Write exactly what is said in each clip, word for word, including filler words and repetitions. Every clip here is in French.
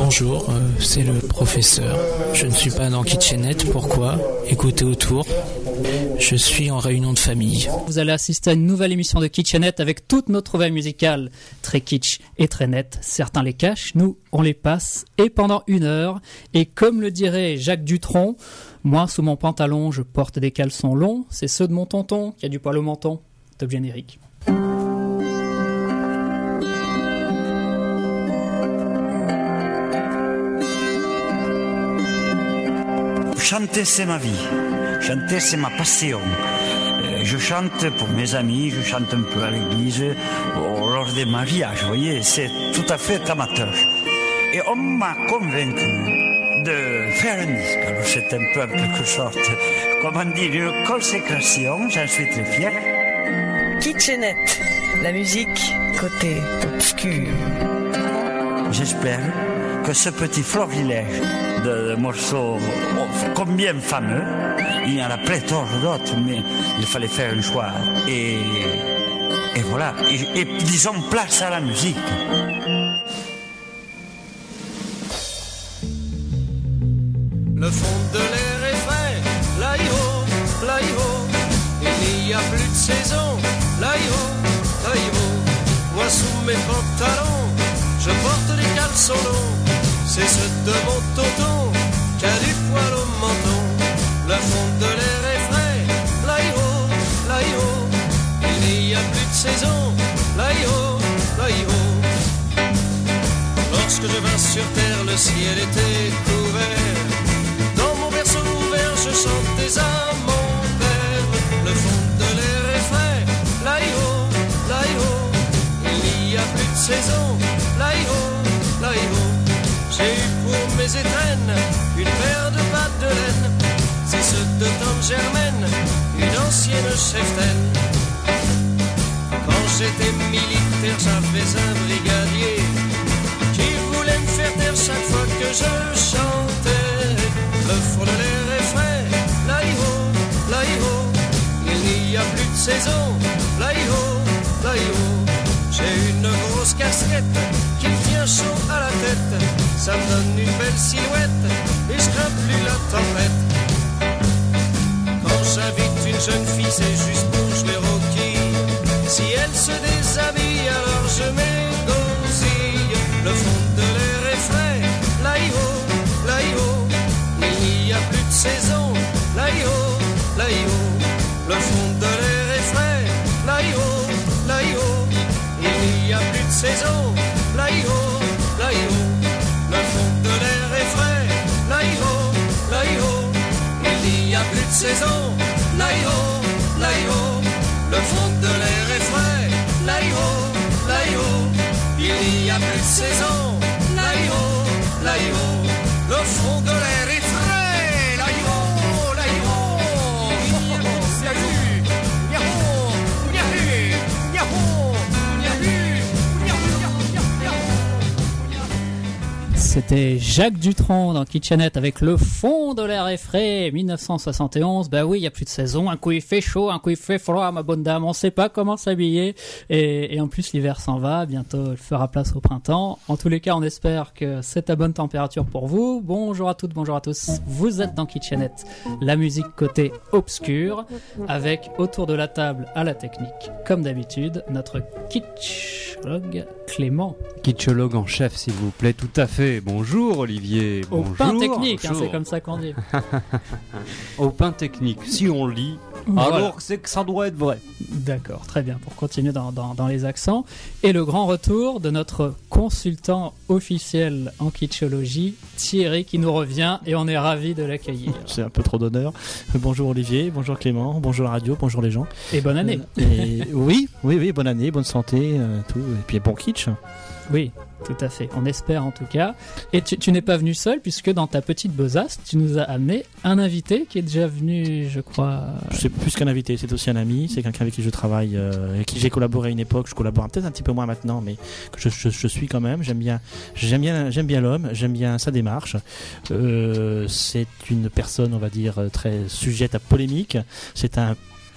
Bonjour, euh, c'est le professeur. Je ne suis pas dans Kitchenette, pourquoi ? Écoutez autour. Je suis en réunion de famille. Vous allez assister à une nouvelle émission de Kitchenette avec toutes nos trouvailles musicales, très kitsch et très nettes. Certains les cachent, nous on les passe, et pendant une heure. Et comme le dirait Jacques Dutronc, moi sous mon pantalon je porte des caleçons longs, c'est ceux de mon tonton qui a du poil au menton. Top générique. Chanter, c'est ma vie. Chanter, c'est ma passion. Je chante pour mes amis, je chante un peu à l'église, lors des mariages, vous voyez, c'est tout à fait amateur. Et on m'a convaincu de faire un disque. Alors c'est un peu en quelque sorte, comment dire, une consécration, j'en suis très fier. Kitchenette, la musique côté obscur. J'espère que ce petit florilège de morceaux combien fameux, il y en a pléthore d'autres, mais il fallait faire un choix. Et, et voilà, et, et disons place à la musique. Le fond de l'air est frais, là-y-ho, là-y-ho. Il n'y a plus de saison, là-y-ho, là-y-ho. Moi sous mes pantalons, je porte des caleçons longs. C'est ceux de mon tonton qui a du poil au menton. Le fond de l'air est frais, là-y-ho, là-y-ho. Il n'y a plus de saison, là-y-ho, là-y-ho. Lorsque je vins sur terre, le ciel était couvert. Dans mon berceau ouvert, je chantais à mon père. Le fond de l'air est frais, là-y-ho, là-y-ho. Il n'y a plus de saison, là-y-ho, là-y-ho. J'ai eu pour mes étrennes une paire de pattes de laine, c'est ceux de Tante Germaine, une ancienne cheftaine. Quand j'étais militaire, j'avais un brigadier qui voulait me faire taire chaque fois que je chantais. Le fond de l'air est frais, là-y-ho, là-y-ho. Il n'y a plus de saison, là-y-ho, là-y-ho. J'ai une grosse casquette qui me tient chaud à la tête. Ça me donne une belle silhouette et je crains plus la tempête. Quand j'invite une jeune fille, c'est juste pour jouer au quilles. Si elle se déshabille, alors je m'égosille. Le fond de l'air est frais, là-y-ho, là-y-ho. Il n'y a plus de saison, là-y-ho, là-y-ho. Le fond de l'air est frais, là-y-ho, là-y-ho. Il n'y a plus de saison, là-y-ho, là-y-ho. Le fond de l'air est frais, là-y-ho, là-y-ho. Il n'y a plus de saison, là-y-ho, là-y-ho. Le fond de l'air est frais, là-y-ho, là-y-ho. Il n'y a plus de saison, là-y-ho, là-y-ho. Le fond de l'air est frais, là-y-ho, là-y-ho. Il n'y a plus de saison, là-y-ho, là-y-ho. C'était Jacques Dutronc dans Kitchenette avec Le fond de l'air est frais, dix-neuf cent soixante et onze. Ben oui, il n'y a plus de saison. Un coup il fait chaud, un coup il fait froid, ma bonne dame. On ne sait pas comment s'habiller. Et, et en plus, l'hiver s'en va. Bientôt, il fera place au printemps. En tous les cas, on espère que c'est à bonne température pour vous. Bonjour à toutes, bonjour à tous. Vous êtes dans Kitchenette, la musique côté obscur, avec autour de la table à la technique, comme d'habitude, notre kitschologue Clément. Kitschologue en chef, s'il vous plaît, tout à fait. Bonjour Olivier. Au bonjour. pain technique, hein, bonjour. c'est comme ça qu'on dit. Au pain technique, si on lit, Voilà. alors c'est que ça doit être vrai. D'accord, très bien, pour continuer dans, dans, dans les accents. Et le grand retour de notre consultant officiel en kitschologie, Thierry, qui nous revient et on est ravis de l'accueillir. C'est un peu trop d'honneur. Bonjour Olivier, bonjour Clément, bonjour la radio, bonjour les gens. Et bonne année. Et oui, oui, oui, bonne année, bonne santé, euh, tout. Et puis bon kitsch. Oui, tout à fait, on espère en tout cas. Et tu, tu n'es pas venu seul, puisque dans ta petite besace, tu nous as amené un invité qui est déjà venu, je crois... C'est plus qu'un invité, c'est aussi un ami, c'est quelqu'un avec qui je travaille, euh, avec qui j'ai collaboré à une époque, je collabore peut-être un petit peu moins maintenant, mais que je, je, je suis quand même, j'aime bien, j'aime bien, j'aime bien l'homme, j'aime bien sa démarche. Euh, c'est une personne, on va dire, très sujette à polémique, c'est un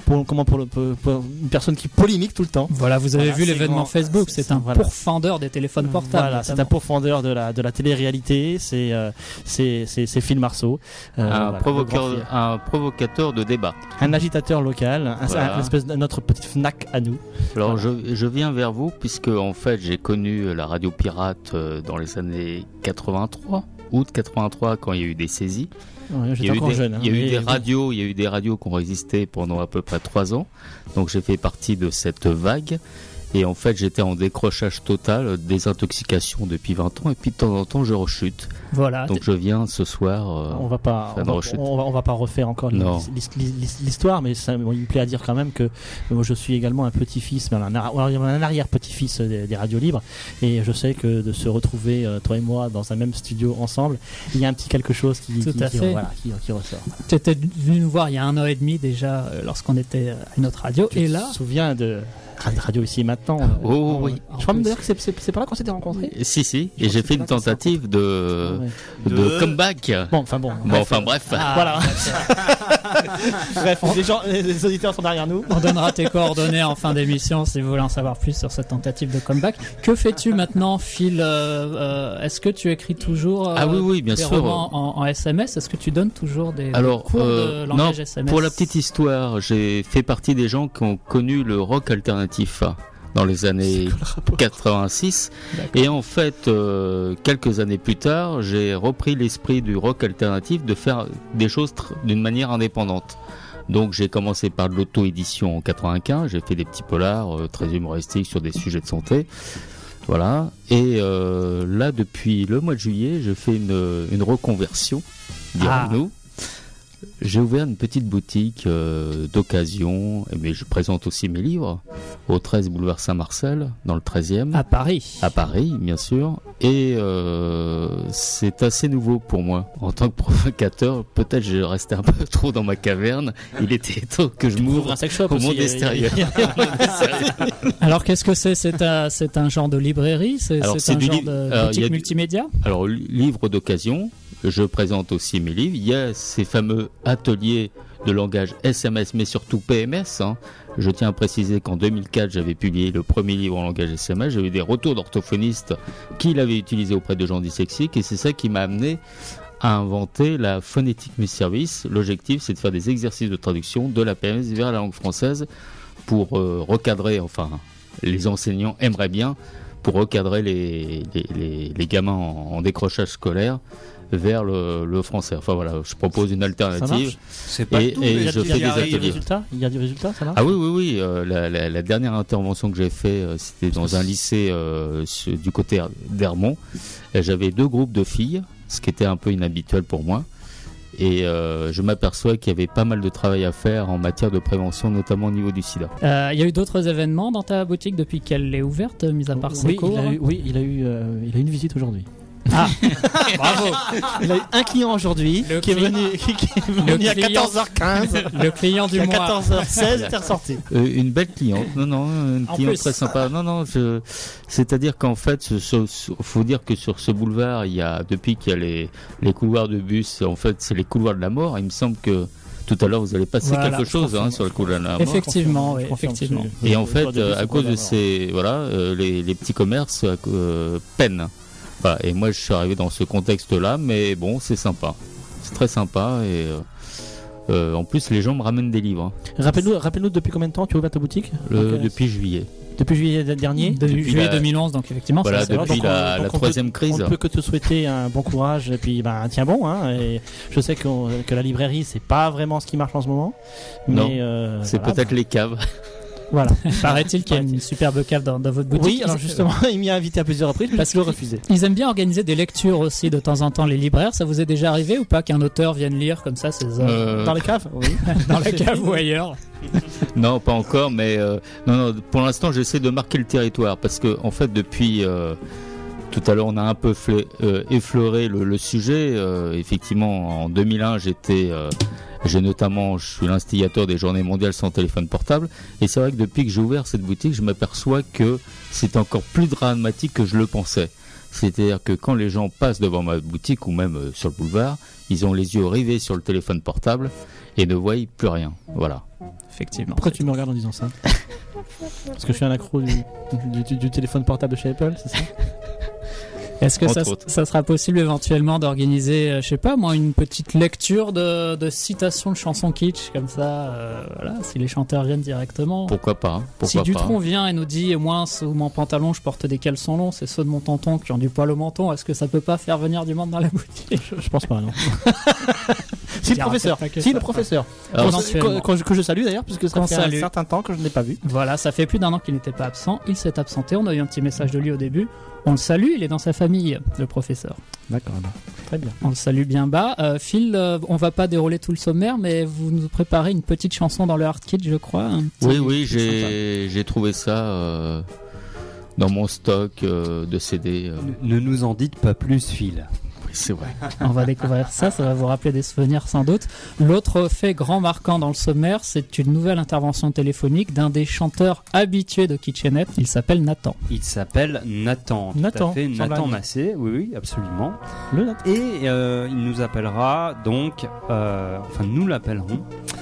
pour, comment pour, le, pour, pour une personne qui polémique tout le temps. Voilà, vous avez Voilà, vu c'est l'événement grand. Facebook, C'est- c'est un voilà. pourfendeur des téléphones portables. Voilà, c'est un notamment. pourfendeur de la, de la télé-réalité, c'est, euh, c'est, c'est, c'est Phil Marceau. Euh, un, voilà, le provocateur, grand Phil. un provocateur de débat. Un agitateur local, un, Voilà. un espèce de notre petite Fnac à nous. Alors je, je viens vers vous puisque en fait j'ai connu la radio pirate euh, dans les années quatre-vingt-trois, août quatre-vingt-trois, quand il y a eu des saisies. Ouais, Il y j'étais a eu encore des, jeune. hein, il y a eu mais- des radios, il y a eu des radios qui ont résisté pendant à peu près trois ans. Donc j'ai fait partie de cette vague. Et en fait, j'étais en décrochage total, désintoxication depuis vingt ans. Et puis de temps en temps, je rechute. Voilà. Donc je viens ce soir. euh, On va pas, faire on une va, rechute. on va, on va pas refaire encore Non. l'his- l'his- l'histoire, mais ça, bon, il me plaît à dire quand même que moi, je suis également un petit-fils, mais un, ar- un arrière-petit-fils des, des radios libres, et je sais que de se retrouver euh, toi et moi dans un même studio ensemble, il y a un petit quelque chose qui, Tout qui, à qui- fait. voilà, qui, qui ressort. Tu étais venu nous voir il y a un an et demi déjà, euh, lorsqu'on était à une autre radio. Tu et te là, souviens de Radio Ici et Maintenant? Oh, oui. Je crois même d'ailleurs que c'est, c'est, c'est pas là qu'on s'était rencontrés. Et si, si. Je Et pense j'ai que fait c'est une là qu'on s'est tentative de, Ouais. de comeback. Bon, enfin bon. Bon, enfin bref. Ah, Voilà. Bref, les, gens, les auditeurs sont derrière nous. on donnera tes coordonnées en fin d'émission si vous voulez en savoir plus sur cette tentative de comeback. Que fais-tu maintenant, Phil? euh, euh, Est-ce que tu écris toujours euh, Ah oui, oui, bien des sûr. romans en, en S M S? Est-ce que tu donnes toujours des, des Alors, cours euh, de non, langage S M S? pour la petite histoire, j'ai fait partie des gens qui ont connu le rock alternatif dans les années quatre-vingt-six. D'accord. Et en fait, euh, quelques années plus tard, j'ai repris l'esprit du rock alternatif de faire des choses tr- d'une manière indépendante. Donc j'ai commencé par de l'auto-édition en quatre-vingt-quinze, j'ai fait des petits polars euh, très humoristiques sur des sujets de santé. Voilà. Et euh, là, depuis le mois de juillet, je fais une, une reconversion, dirons-nous. J'ai ouvert une petite boutique euh, d'occasion, mais je présente aussi mes livres au treize boulevard Saint-Marcel, dans le treizième, À Paris. à Paris, bien sûr. Et euh, c'est assez nouveau pour moi. En tant que provocateur, peut-être j'ai resté un peu trop dans ma caverne. Il était temps que je m'ouvre un sex shop au aussi, monde il y a- extérieur. il y a- Alors qu'est-ce que c'est? C'est un, c'est un genre de librairie? C'est, Alors, c'est c'est un du genre li- de alors, il boutique y a du- multimédia? Alors, li- livre d'occasion, je présente aussi mes livres. Il y a ces fameux ateliers de langage S M S, mais surtout P M S. Hein. Je tiens à préciser qu'en deux mille quatre, j'avais publié le premier livre en langage S M S. J'ai eu des retours d'orthophonistes qui l'avaient utilisé auprès de gens dyslexiques, et c'est ça qui m'a amené à inventer la phonétique multiservice. L'objectif, c'est de faire des exercices de traduction de la P M S vers la langue française pour euh, recadrer, enfin, les enseignants aimeraient bien, pour recadrer les, les, les, les gamins en, en décrochage scolaire vers le, le français. Enfin voilà, je propose une Ça alternative. marche. C'est pas Et, tout, et mais je il y a, fais il y a des des ateliers. résultats. Il y a des résultats, ça marche. Ah oui, oui, oui. euh, la, la, la dernière intervention que j'ai fait, euh, c'était dans un lycée euh, su- du côté d'Hermont. Et j'avais deux groupes de filles, ce qui était un peu inhabituel pour moi. Et euh, je m'aperçois qu'il y avait pas mal de travail à faire en matière de prévention, notamment au niveau du sida. Euh, Il y a eu d'autres événements dans ta boutique depuis qu'elle est ouverte, mis à part ses oui, cours? il a eu, oui, il a eu, euh, il a eu une visite aujourd'hui. Ah, bravo. Il a eu un client aujourd'hui Le qui est cli- venu, qui, qui est Le venu à client- quatorze heures quinze. Le client du À mois. quatorze heures seize, était ressorti. Euh, une belle cliente, non, non, une En cliente plus. très sympa. Non, non, je... c'est-à-dire qu'en fait, ce, ce- ce- faut dire que sur ce boulevard, il y a, depuis qu'il y a les, les couloirs de bus, en fait, c'est les couloirs de la mort. Il me semble que tout à l'heure, vous allez passer Voilà, quelque je chose confirme. hein, sur le couloir de la mort. Effectivement, oui, Je confirme, effectivement. c'est- Et en je fait, vois des euh, bus à au cause de couloir ces, voilà, euh, les, les petits commerces euh, peinent. Voilà, et moi, je suis arrivé dans ce contexte-là, mais bon, c'est sympa, c'est très sympa, et euh, euh, en plus, les gens me ramènent des livres. hein. Rappelle-nous, rappelle-nous depuis combien de temps tu as ouvert ta boutique? Le- Donc, euh, depuis juillet. Depuis juillet dernier. De Depuis juillet la- deux mille onze, donc effectivement, Voilà, ça, c'est depuis donc, la, on- la donc, on troisième peut- crise. On ne peut que te souhaiter un bon courage et puis ben, tiens bon. Hein, et je sais qu'on- que la librairie, c'est pas vraiment ce qui marche en ce moment. Non, mais euh, C'est voilà, peut-être les caves. Voilà. paraît-il qu'il y a une superbe cave dans, dans votre boutique. Oui, alors justement, il m'y a invité à plusieurs reprises, parce que je refusais. Ils aiment bien organiser des lectures aussi de temps en temps, les libraires. Ça vous est déjà arrivé ou pas qu'un auteur vienne lire comme ça ses œuvres Euh, Dans les caves Oui. dans la cave ou ailleurs? Non, pas encore, mais euh, non, non, pour l'instant, j'essaie de marquer le territoire parce que, en fait, depuis euh, tout à l'heure, on a un peu flé- euh, effleuré le, le sujet. Euh, effectivement, en deux mille un, j'étais, euh, j'ai notamment, je suis l'instigateur des Journées mondiales sans téléphone portable, et c'est vrai que depuis que j'ai ouvert cette boutique, je m'aperçois que c'est encore plus dramatique que je le pensais. C'est-à-dire que quand les gens passent devant ma boutique ou même euh, sur le boulevard, ils ont les yeux rivés sur le téléphone portable et ne voient plus rien. Voilà. Effectivement. Pourquoi tu me regardes en disant ça? Parce que je suis un accro du, du, du, du téléphone portable de chez Apple, c'est ça? Est-ce que ça, Entre autres. ça sera possible éventuellement d'organiser, euh, je sais pas moi, une petite lecture de, de citations de chansons kitsch comme ça, euh, voilà, si les chanteurs viennent directement. Pourquoi pas hein, Si pourquoi Dutronc pas. vient et nous dit, moi sous mon pantalon je porte des caleçons longs, c'est ceux de mon tonton qui ont du poil au menton, est-ce que ça peut pas faire venir du monde dans la boutique? je, je pense pas, non. Si Il y le aura professeur, peut-être pas que si ça. le professeur. Alors, Qu'on- éventuellement. qu'on- que, que je salue d'ailleurs, puisque ça Qu'on fait salue. un certain temps que je ne l'ai pas vu. Voilà, ça fait plus d'un an qu'il n'était pas absent, il s'est absenté, on a eu un petit message de lui au début, on le salue, il est dans sa famille, le professeur. D'accord, très bien. On le salue bien bas. Euh, Phil, euh, on va pas dérouler tout le sommaire, mais vous nous préparez une petite chanson dans le Hard Kit, je crois. un petit- Oui, oui, petit sympa. j'ai, j'ai trouvé ça euh, dans mon stock euh, de C D. euh. Ne nous en dites pas plus, Phil. Oui, c'est vrai. On va découvrir ça, ça va vous rappeler des souvenirs sans doute. L'autre fait grand marquant dans le sommaire, c'est une nouvelle intervention téléphonique d'un des chanteurs habitués de Kitchenette. Il s'appelle Nathan. Il s'appelle Nathan. Nathan, Tout à fait, sans Nathan blague. Massé. Oui, oui, absolument. Le Nathan. Et euh, il nous appellera donc, euh, enfin nous l'appellerons,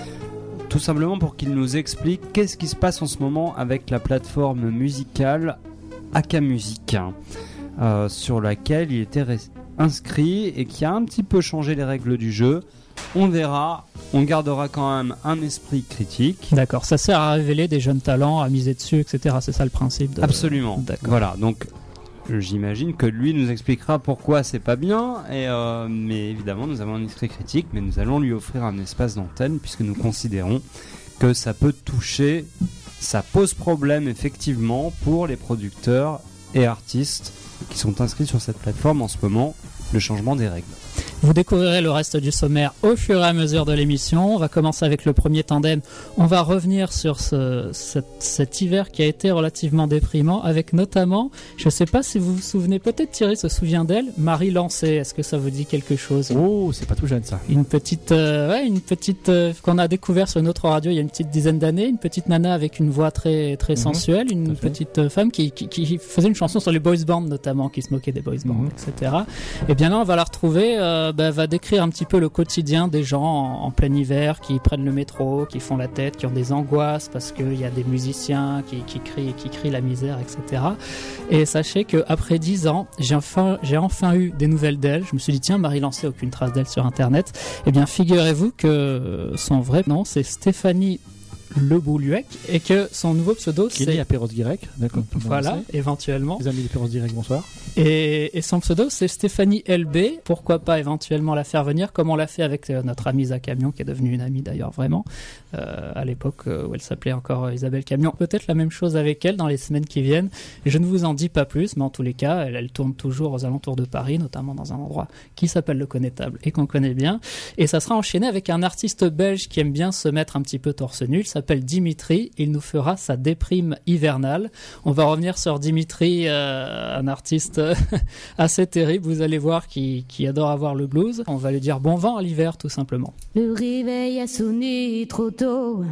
tout simplement pour qu'il nous explique qu'est-ce qui se passe en ce moment avec la plateforme musicale Akamusic, euh, sur laquelle il était res- inscrit et qui a un petit peu changé les règles du jeu. On verra, on gardera quand même un esprit critique. D'accord, ça sert à révéler des jeunes talents, à miser dessus, et cetera. C'est ça le principe. De... Absolument. D'accord. Voilà, donc j'imagine que lui nous expliquera pourquoi c'est pas bien, et euh, mais évidemment nous avons un esprit critique, mais nous allons lui offrir un espace d'antenne puisque nous considérons que ça peut toucher, ça pose problème effectivement pour les producteurs et artistes qui sont inscrits sur cette plateforme en ce moment, le changement des règles. Vous découvrirez le reste du sommaire au fur et à mesure de l'émission. On va commencer avec le premier tandem. On va revenir sur ce, cet, cet hiver qui a été relativement déprimant, avec notamment, je ne sais pas si vous vous souvenez, peut-être Thierry se souvient d'elle, Marie Lancé. Est-ce que ça vous dit quelque chose? Oh, c'est pas tout jeune ça. Une petite, euh, ouais, une petite euh, qu'on a découvert sur notre radio il y a une petite dizaine d'années, une petite nana avec une voix très très Mhm, sensuelle, tout une à fait. petite euh, femme qui, qui, qui faisait une chanson sur les boys bands notamment, qui se moquait des boys bands, Mhm. et cetera. Et bien là, on va la retrouver, euh, bah, va décrire un petit peu le quotidien des gens en, en plein hiver qui prennent le métro, qui font la tête, qui ont des angoisses parce qu'il y a des musiciens qui, qui crient, qui crient la misère, et cetera. Et sachez que après dix ans, j'ai enfin, j'ai enfin eu des nouvelles d'elle. Je me suis dit tiens, Marie Lancé, aucune trace d'elle sur Internet. Eh bien, figurez-vous que son vrai nom, c'est Stéphanie Le Bouluec, et que son nouveau pseudo, Qui est né c'est à Perros-Guirec. D'accord. voilà, éventuellement. Les amis de Perros-Guirec, bonsoir. Et, et son pseudo, c'est Stéphanie L B. Pourquoi pas éventuellement la faire venir, comme on l'a fait avec euh, notre amie Zach Camion, qui est devenue une amie d'ailleurs, vraiment, euh, à l'époque euh, où elle s'appelait encore euh, Isabelle Camion. Peut-être la même chose avec elle dans les semaines qui viennent. Je ne vous en dis pas plus, mais en tous les cas, elle, elle tourne toujours aux alentours de Paris, notamment dans un endroit qui s'appelle le Connétable et qu'on connaît bien. Et ça sera enchaîné avec un artiste belge qui aime bien se mettre un petit peu torse nu. Il s'appelle Dimitri. Il nous fera sa déprime hivernale. On va revenir sur Dimitri, euh, un artiste euh, assez terrible, vous allez voir, qui, qui adore avoir le blues. On va lui dire bon vent à l'hiver, tout simplement. Le réveil a sonné trop tôt.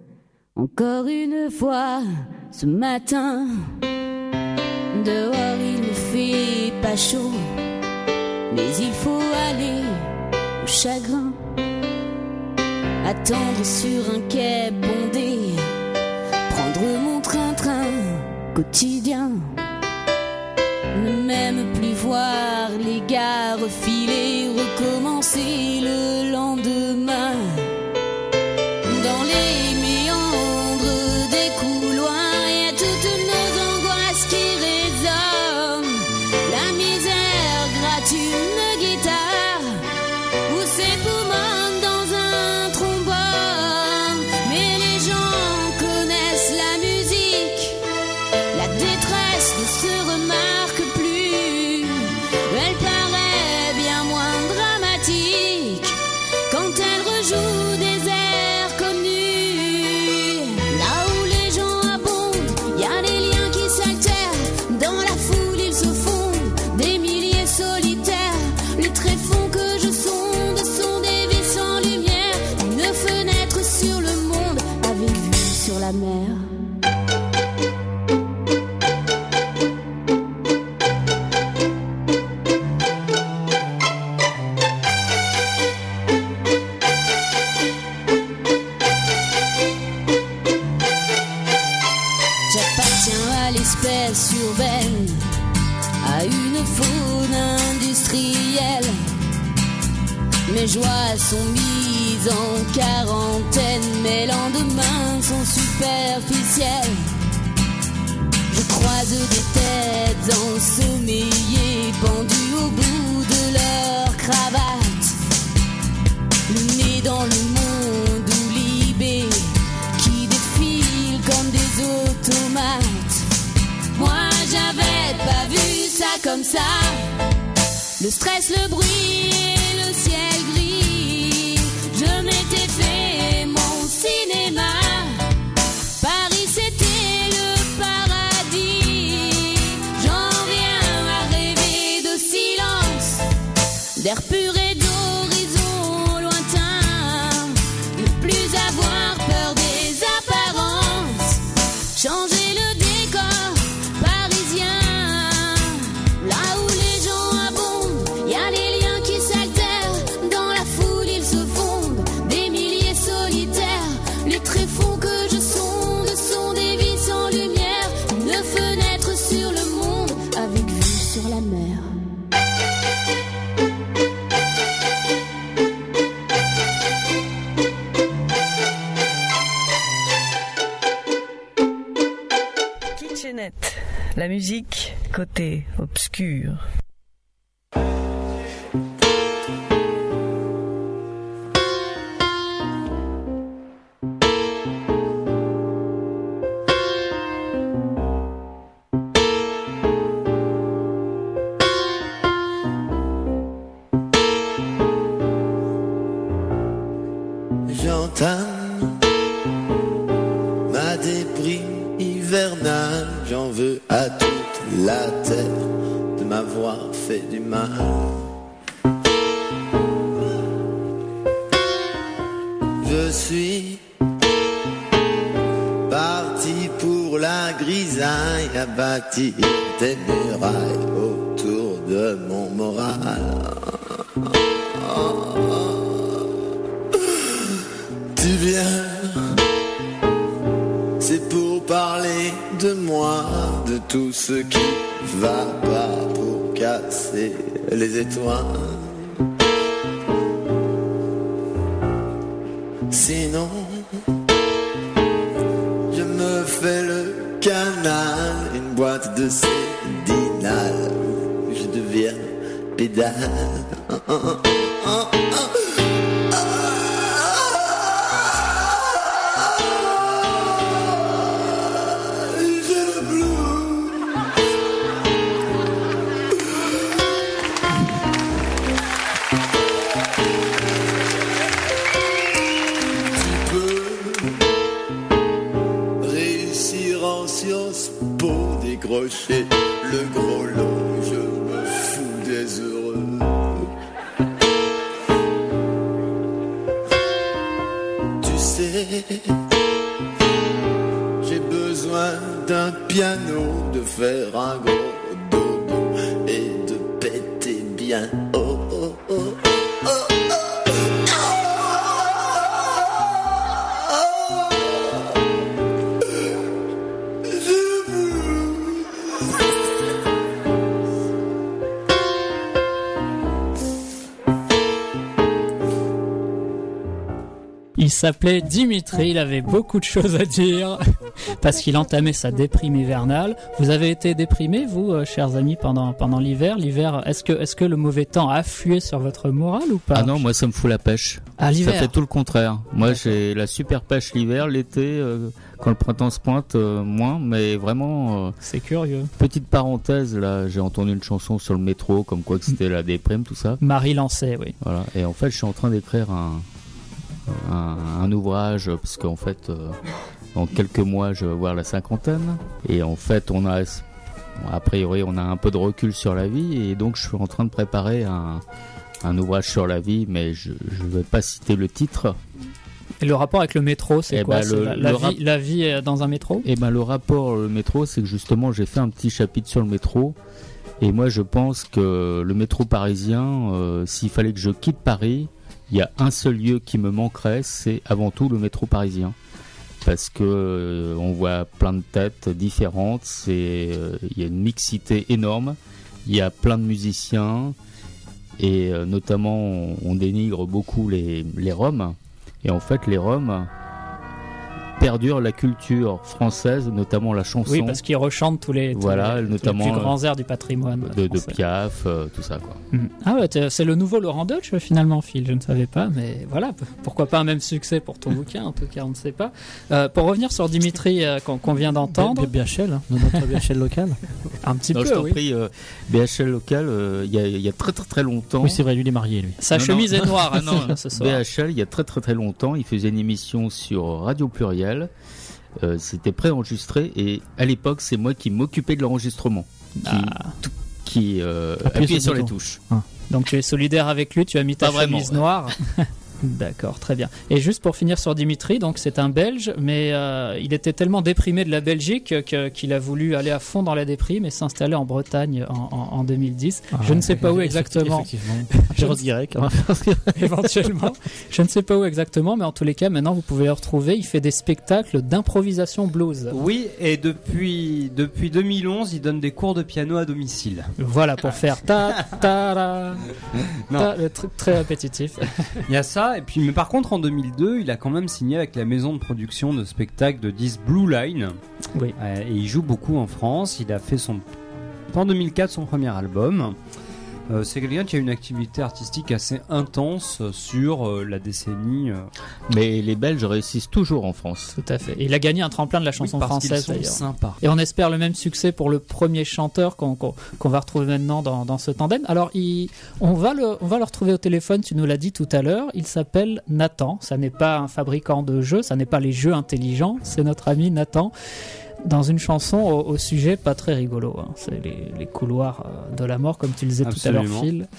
Encore une fois, ce matin. Dehors il ne fait pas chaud, mais il faut aller au chagrin. Attendre sur un quai bondé, prendre mon train-train quotidien. Ne même plus voir les gares filer, recommencer le lendemain. Dans les méandres des couloirs, y a toutes nos angoisses qui résonnent. La misère gratte une guitare, ou ses poumons dans un trombone. Mais les gens connaissent la musique, la détresse ne se remarque plus. Elle paraît bien moins dramatique quand elle rejoue des airs connus. Là où les gens abondent, y a des liens qui s'altèrent. Dans la foule ils se font des milliers solitaires. Les tréfonds que je sonde sont des vies sans lumière. Une fenêtre sur le monde avec vue sur la mer. Mes joies sont mises en quarantaine, mes lendemains sont superficiels. Je croise des têtes ensommeillées, pendues au bout de leur cravate. Le nez dans le monde ou libé, qui défilent comme des automates. Moi j'avais pas vu ça comme ça. Le stress, le bruit et le ciel gris. Je m'étais fait mon cinéma. Paris c'était le paradis. J'en viens à rêver de silence, d'air pur et d'horizon lointain. Ne plus avoir peur des apparences. Changer le décor parisien. Là où les gens abondent, y a des liens qui s'altèrent. Dans la foule ils se fondent, des milliers solitaires. Les tréfonds que je sonde sont des vies sans lumière. Une fenêtre sur le monde avec vue sur la mer. Kitchenette, la musique côté obscur. J'entame ma déprime hivernale. J'en veux à toute la terre de m'avoir fait du mal. Je suis parti pour la grisaille, à bâtir des murailles autour de mon moral. Tu viens, c'est pour parler de moi, de tout ce qui va pas, pour casser les étoiles. Sinon, je me fais le canal, une boîte de Cédinal, où je deviens pédale. Décrocher le gros lot, je me fous des heureux. Tu sais, j'ai besoin d'un piano, de faire un gros dodo et de péter bien. Oh oh oh oh oh. Il s'appelait Dimitri, il avait beaucoup de choses à dire parce qu'il entamait sa déprime hivernale. Vous avez été déprimé, vous, euh, chers amis, pendant pendant l'hiver. L'hiver, est-ce que est-ce que le mauvais temps a afflué sur votre morale ou pas? Ah non, moi ça me fout la pêche. Ah, l'hiver. Ça fait tout le contraire. Moi j'ai la super pêche l'hiver, l'été, euh, quand le printemps se pointe, euh, moins. Mais vraiment. Euh, C'est curieux. Petite parenthèse, là, j'ai entendu une chanson sur le métro, comme quoi que c'était la déprime, tout ça. Marie Lancet, oui. Voilà. Et en fait, je suis en train d'écrire un Un, un ouvrage parce qu'en fait euh, dans quelques mois je vais avoir la cinquantaine et en fait on a a priori on a un peu de recul sur la vie et donc je suis en train de préparer un, un ouvrage sur la vie mais je ne vais pas citer le titre. Et le rapport avec le métro, c'est eh quoi? ben, c'est le, la, la, le vie, rap... la vie dans un métro? Et ben le rapport le métro, c'est que justement j'ai fait un petit chapitre sur le métro et moi je pense que le métro parisien, euh, s'il fallait que je quitte Paris, il y a un seul lieu qui me manquerait, c'est avant tout le métro parisien. Parce que euh, on voit plein de têtes différentes, c'est, euh, il y a une mixité énorme, il y a plein de musiciens, et euh, notamment on, on dénigre beaucoup les, les Roms, et en fait les Roms perdurent la culture française, notamment la chanson. Oui, parce qu'ils rechantent tous les, tous voilà, les, notamment, tous les plus grands airs du patrimoine de, de Piaf, euh, tout ça quoi. Mmh. Ah ouais, c'est le nouveau Laurent Deutsch finalement, Phil, je ne savais pas, mais voilà, pourquoi pas un même succès pour ton bouquin, en tout cas on ne sait pas. Euh, pour revenir sur Dimitri euh, qu'on qu'on vient d'entendre. B H L, hein, notre B H L local. Un petit non, peu, je t'en oui. prie, euh, B H L local, il euh, y, y a très très très longtemps. Oui, c'est vrai, lui il est marié lui. Sa non, chemise non, est noire non, non, ce soir. B H L, il y a très très très longtemps, il faisait une émission sur Radio Pluriel. Euh, c'était préenregistré et à l'époque c'est moi qui m'occupais de l'enregistrement, qui, ah. tout, qui euh, appuyait appuyait sur, sur les le touches. Ah. Donc tu es solidaire avec lui, tu as mis ta Pas chemise vraiment, noire. D'accord, très bien. Et juste pour finir sur Dimitri, donc c'est un Belge, mais euh, il était tellement déprimé de la Belgique que, qu'il a voulu aller à fond dans la déprime et s'installer en Bretagne en, en, en deux mille dix. Ah, je ne sais pas où exactement. Effectivement. Je dirais quand même. Éventuellement. Je ne sais pas où exactement, mais en tous les cas, maintenant vous pouvez le retrouver. Il fait des spectacles d'improvisation blues. Oui, et depuis, depuis deux mille onze, il donne des cours de piano à domicile. Voilà, pour faire ta ta ra, ta, le truc très répétitif. Il y a ça. Et puis, mais par contre, en deux mille deux, il a quand même signé avec la maison de production de spectacles de disques Blue Line. Oui. Euh, et il joue beaucoup en France. Il a fait son, en deux mille quatre son premier album. Euh, c'est quelqu'un qui a une activité artistique assez intense sur euh, la décennie. Euh... Mais les Belges réussissent toujours en France. Tout à fait. Et il a gagné un tremplin de la chanson oui, parce française qu'ils sont d'ailleurs. Sympas. Et on espère le même succès pour le premier chanteur qu'on qu'on, qu'on va retrouver maintenant dans, dans ce tandem. Alors, il, on, va le, on va le retrouver au téléphone, tu nous l'as dit tout à l'heure. Il s'appelle Nathan. Ça n'est pas un fabricant de jeux, ça n'est pas les jeux intelligents, c'est notre ami Nathan. Dans une chanson au, au sujet pas très rigolo, hein. C'est les, les couloirs de la mort, comme tu le disais Absolument. tout à l'heure, Phil.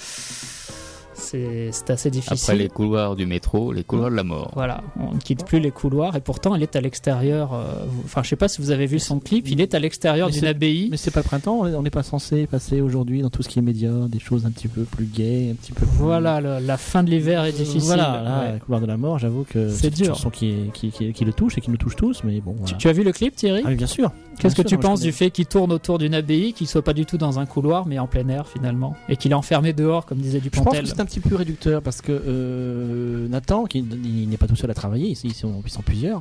C'est, c'est assez difficile. Après les couloirs du métro, les couloirs de la mort. Voilà, on ne quitte plus les couloirs et pourtant il est à l'extérieur. Euh, vous, enfin, je sais pas si vous avez vu son clip, il est à l'extérieur mais d'une c'est, abbaye. Mais c'est pas le printemps, on n'est pas censé passer aujourd'hui dans tout ce qui est médias, des choses un petit peu plus gaies, un petit peu. Plus... Voilà, le, la fin de l'hiver est difficile. Voilà, là, ouais. Les couloirs de la mort, j'avoue que c'est, c'est dur. Une chanson qui, est, qui, qui, qui le touche et qui nous touche tous, mais bon. Voilà. Tu, tu as vu le clip, Thierry ? Ah, bien sûr. Qu'est-ce bien que sûr, tu penses du fait qu'il tourne autour d'une abbaye, qu'il soit pas du tout dans un couloir, mais en plein air finalement, et qu'il est enfermé dehors, comme disait Dupontel ? Je pense que c'est un petit peu réducteur parce que euh, Nathan, qui il n'est pas tout seul à travailler, ils sont, ils sont plusieurs.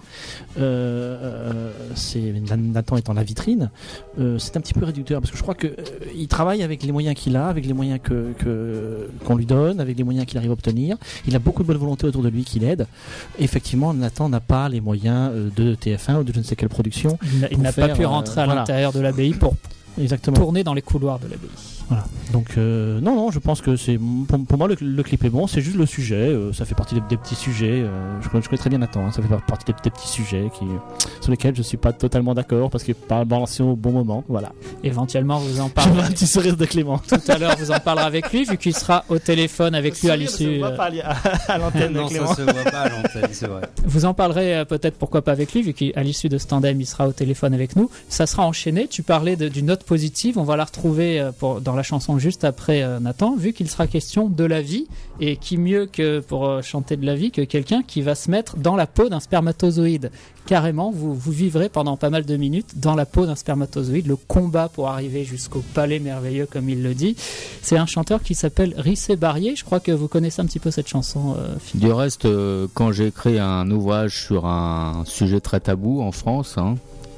Euh, euh, c'est Nathan étant la vitrine, euh, c'est un petit peu réducteur parce que je crois que euh, il travaille avec les moyens qu'il a, avec les moyens que, que qu'on lui donne, avec les moyens qu'il arrive à obtenir. Il a beaucoup de bonne volonté autour de lui qui l'aide. Effectivement, Nathan n'a pas les moyens de T F un ou de je ne sais quelle production. Il n'a, il n'a faire, pas pu rentrer à voilà. l'intérieur de l'abbaye pour Exactement. tourner dans les couloirs de l'abbaye. Voilà. Donc euh, non non, je pense que c'est pour, pour moi le, le clip est bon, c'est juste le sujet, euh, ça fait partie des, des petits sujets. Euh, je, connais, je connais très bien Nathan, hein, ça fait partie des, des petits sujets qui sur lesquels je suis pas totalement d'accord parce qu'il n'est pas balancé au bon moment. Voilà. Éventuellement, vous en Je parlerez. vois un petit sourire de Clément. Tout à l'heure, vous en parlerez avec lui, vu qu'il sera au téléphone avec lui à l'issue. Ça se voit pas à, à l'antenne de non, Clément. ça se voit pas à l'antenne, c'est vrai. Vous en parlerez euh, peut-être pourquoi pas avec lui, vu qu'à l'issue de ce tandem, il sera au téléphone avec nous. Ça sera enchaîné. Tu parlais de, d'une note positive. On va la retrouver euh, pour, dans la chanson juste après euh, Nathan, vu qu'il sera question de la vie. Et qui mieux que pour euh, chanter de la vie que quelqu'un qui va se mettre dans la peau d'un spermatozoïde. Carrément, vous, vous vivrez pendant pas mal de minutes dans la peau d'un spermatozoïde, le combat pour arriver jusqu'au palais merveilleux, comme il le dit. C'est un chanteur qui s'appelle Rissé Barrier. Je crois que vous connaissez un petit peu cette chanson. Euh, du reste, euh, quand j'ai écrit un ouvrage sur un sujet très tabou en France, hein,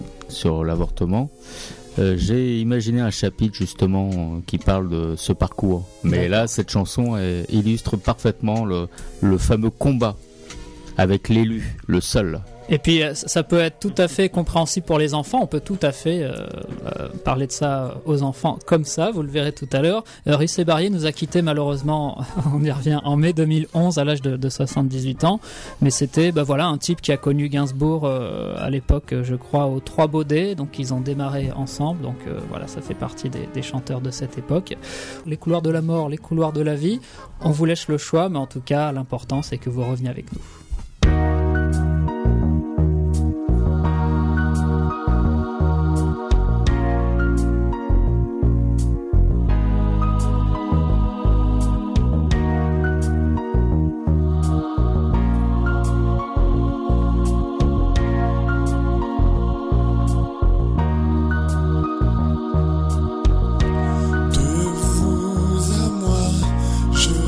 sur l'avortement, euh, j'ai imaginé un chapitre justement euh, qui parle de ce parcours. Mais D'accord. Là, cette chanson elle, illustre parfaitement le, le fameux combat avec l'élu, le seul. Et puis ça peut être tout à fait compréhensible pour les enfants, on peut tout à fait euh, euh, parler de ça aux enfants comme ça, vous le verrez tout à l'heure. Euh, Rissé Barrier nous a quittés malheureusement, on y revient, en mai deux mille onze à l'âge de, de soixante-dix-huit ans, mais c'était bah, voilà, un type qui a connu Gainsbourg euh, à l'époque, je crois, aux Trois Baudets, donc ils ont démarré ensemble, donc euh, voilà, ça fait partie des, des chanteurs de cette époque. Les couloirs de la mort, les couloirs de la vie, on vous laisse le choix, mais en tout cas l'important c'est que vous reveniez avec nous. De vous à moi, je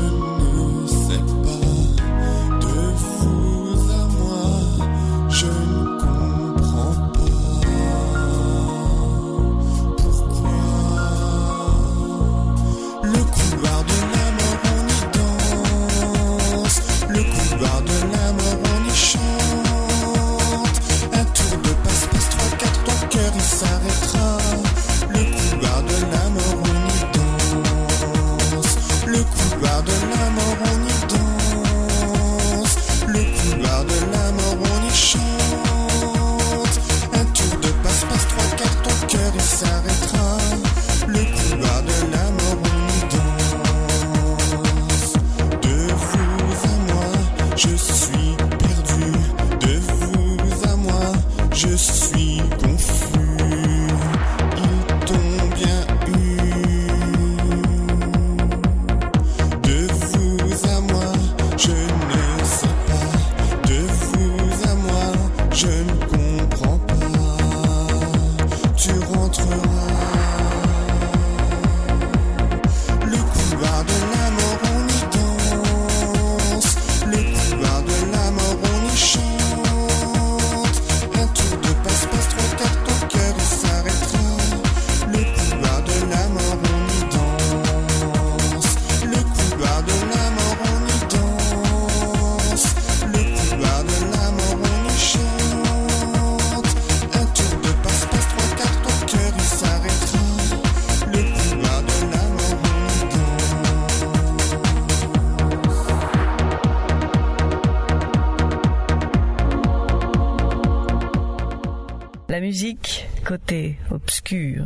La musique côté obscur.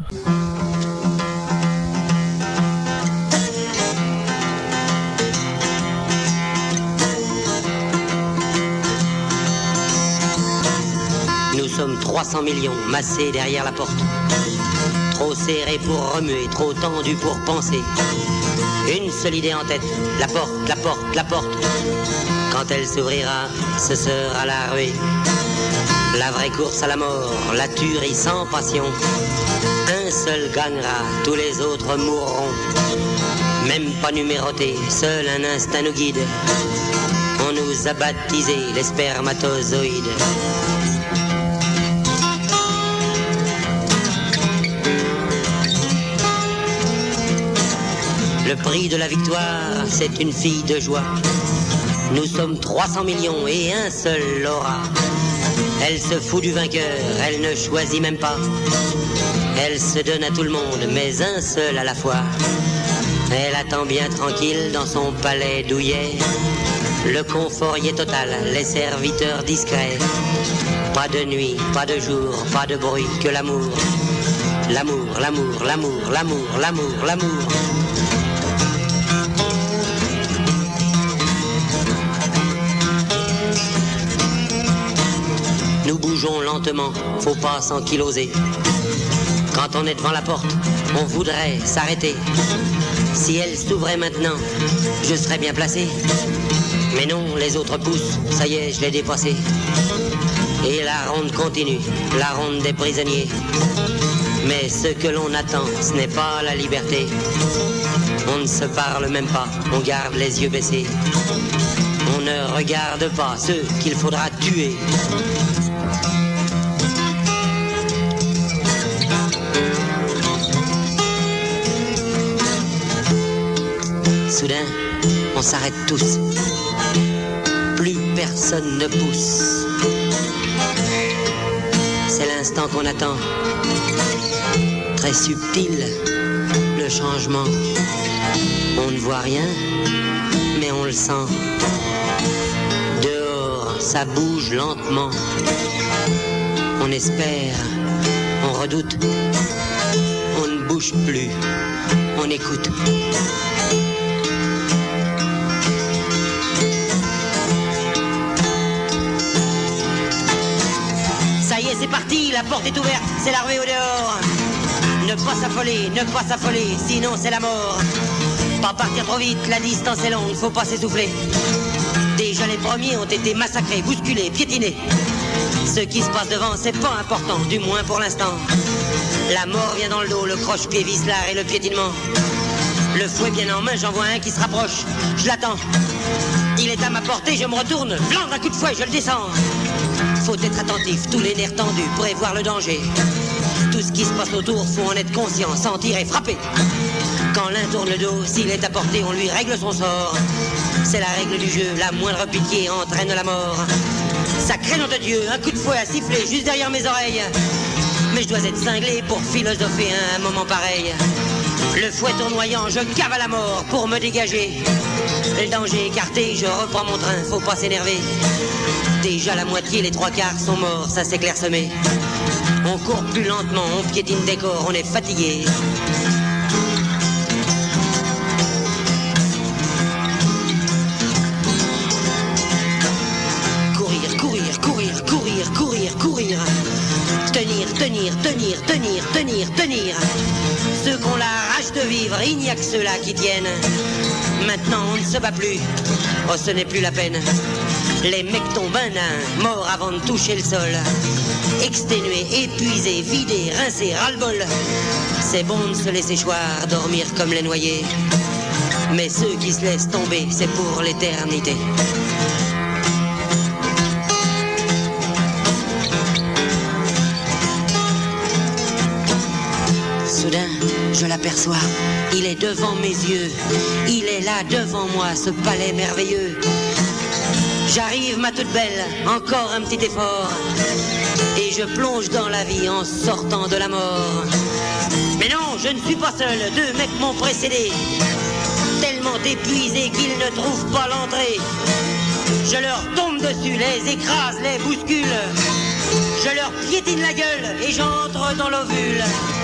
Nous sommes trois cents millions massés derrière la porte. Trop serré pour remuer, trop tendu pour penser. Une seule idée en tête, la porte, la porte, la porte. Quand elle s'ouvrira, ce sera la ruée. La vraie course à la mort, la tuerie sans passion. Un seul gagnera, tous les autres mourront. Même pas numérotés, seul un instinct nous guide. On nous a baptisés les spermatozoïdes. Le prix de la victoire, c'est une fille de joie. Nous sommes trois cents millions et un seul l'aura. Elle se fout du vainqueur, elle ne choisit même pas. Elle se donne à tout le monde, mais un seul à la fois. Elle attend bien tranquille dans son palais douillet. Le confort y est total, les serviteurs discrets. Pas de nuit, pas de jour, pas de bruit, que l'amour. L'amour, l'amour, l'amour, l'amour, l'amour, l'amour. Nous bougeons lentement, faut pas s'enkyloser. Quand on est devant la porte, on voudrait s'arrêter. Si elle s'ouvrait maintenant, je serais bien placé. Mais non, les autres poussent, ça y est, je l'ai dépassé. Et la ronde continue, la ronde des prisonniers. Mais ce que l'on attend, ce n'est pas la liberté. On ne se parle même pas, on garde les yeux baissés. On ne regarde pas ceux qu'il faudra tuer. Soudain, on s'arrête tous. Plus personne ne pousse. C'est l'instant qu'on attend. Très subtil, le changement. On ne voit rien, mais on le sent. Dehors, ça bouge lentement. On espère, on redoute. On ne bouge plus, on écoute. Ça y est, c'est parti, la porte est ouverte, c'est la ruée au dehors. Ne pas s'affoler, ne pas s'affoler, sinon c'est la mort. Pas partir trop vite, la distance est longue, faut pas s'essouffler. Déjà les premiers ont été massacrés, bousculés, piétinés. Ce qui se passe devant, c'est pas important, du moins pour l'instant. La mort vient dans le dos, le croche-pied vise l'art et le piétinement. Le fouet bien en main, j'en vois un qui se rapproche, je l'attends. Il est à ma portée, je me retourne, blanc d'un coup de fouet, je le descends. Faut être attentif, tous les nerfs tendus, prévoir le danger. Tout ce qui se passe autour, faut en être conscient, sentir et frapper. Quand l'un tourne le dos, s'il est à portée, on lui règle son sort. C'est la règle du jeu, la moindre pitié entraîne la mort. Sacré nom de Dieu, un coup de fouet à siffler juste derrière mes oreilles. Mais je dois être cinglé pour philosopher à un moment pareil. Le fouet tournoyant, je cavale la mort pour me dégager. Le danger écarté, je reprends mon train, faut pas s'énerver. Déjà la moitié, les trois quarts sont morts, ça s'est clairsemé. On court plus lentement, on piétine des corps, on est fatigué. Courir, courir, courir, courir, courir, courir. Tenir, tenir, tenir, tenir, tenir, tenir. Ceux qu'on la rage de vivre, il n'y a que ceux-là qui tiennent. Maintenant on ne se bat plus, oh ce n'est plus la peine. Les mecs tombent un à un, morts avant de toucher le sol. Exténués, épuisés, vidés, rincés, ras-le-bol. C'est bon de se laisser choir, dormir comme les noyés. Mais ceux qui se laissent tomber, c'est pour l'éternité. Soudain, je l'aperçois, il est devant mes yeux. Il est là devant moi, ce palais merveilleux. J'arrive ma toute belle, encore un petit effort. Et je plonge dans la vie en sortant de la mort. Mais non, je ne suis pas seul, deux mecs m'ont précédé. Tellement épuisés qu'ils ne trouvent pas l'entrée. Je leur tombe dessus, les écrase, les bouscule. je leur piétine la gueule et j'entre dans l'ovule.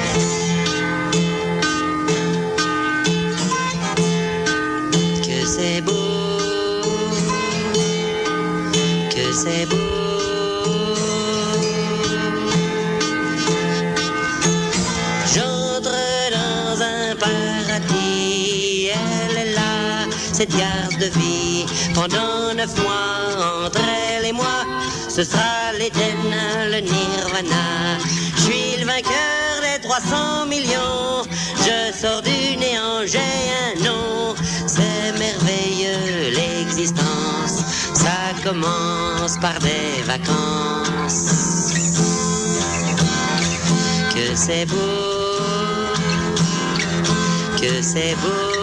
Que c'est beau, que c'est beau. J'entre dans un paradis, elle est là, cette garde de vie, pendant neuf mois, entre elle et moi, ce sera l'Éden, le Nirvana. Je suis le vainqueur des trois cents millions, je sors du néant, j'ai un nom, c'est merveilleux l'existence, ça commence par des vacances. Que c'est beau, que c'est beau.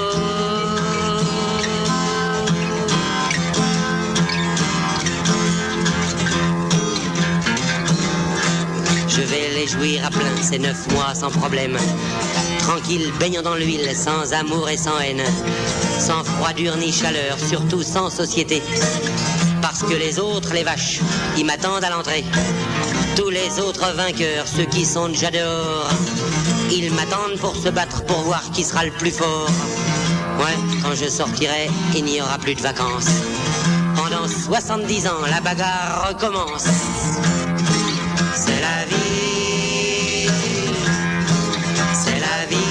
Je vais les jouir à plein ces neuf mois sans problème. Tranquille, baignant dans l'huile, sans amour et sans haine. Sans froidure ni chaleur, surtout sans société. Parce que les autres, les vaches, ils m'attendent à l'entrée. Tous les autres vainqueurs, ceux qui sont déjà dehors, ils m'attendent pour se battre, pour voir qui sera le plus fort. Ouais, quand je sortirai, il n'y aura plus de vacances. Pendant soixante-dix ans, la bagarre recommence. C'est la vie, c'est la vie.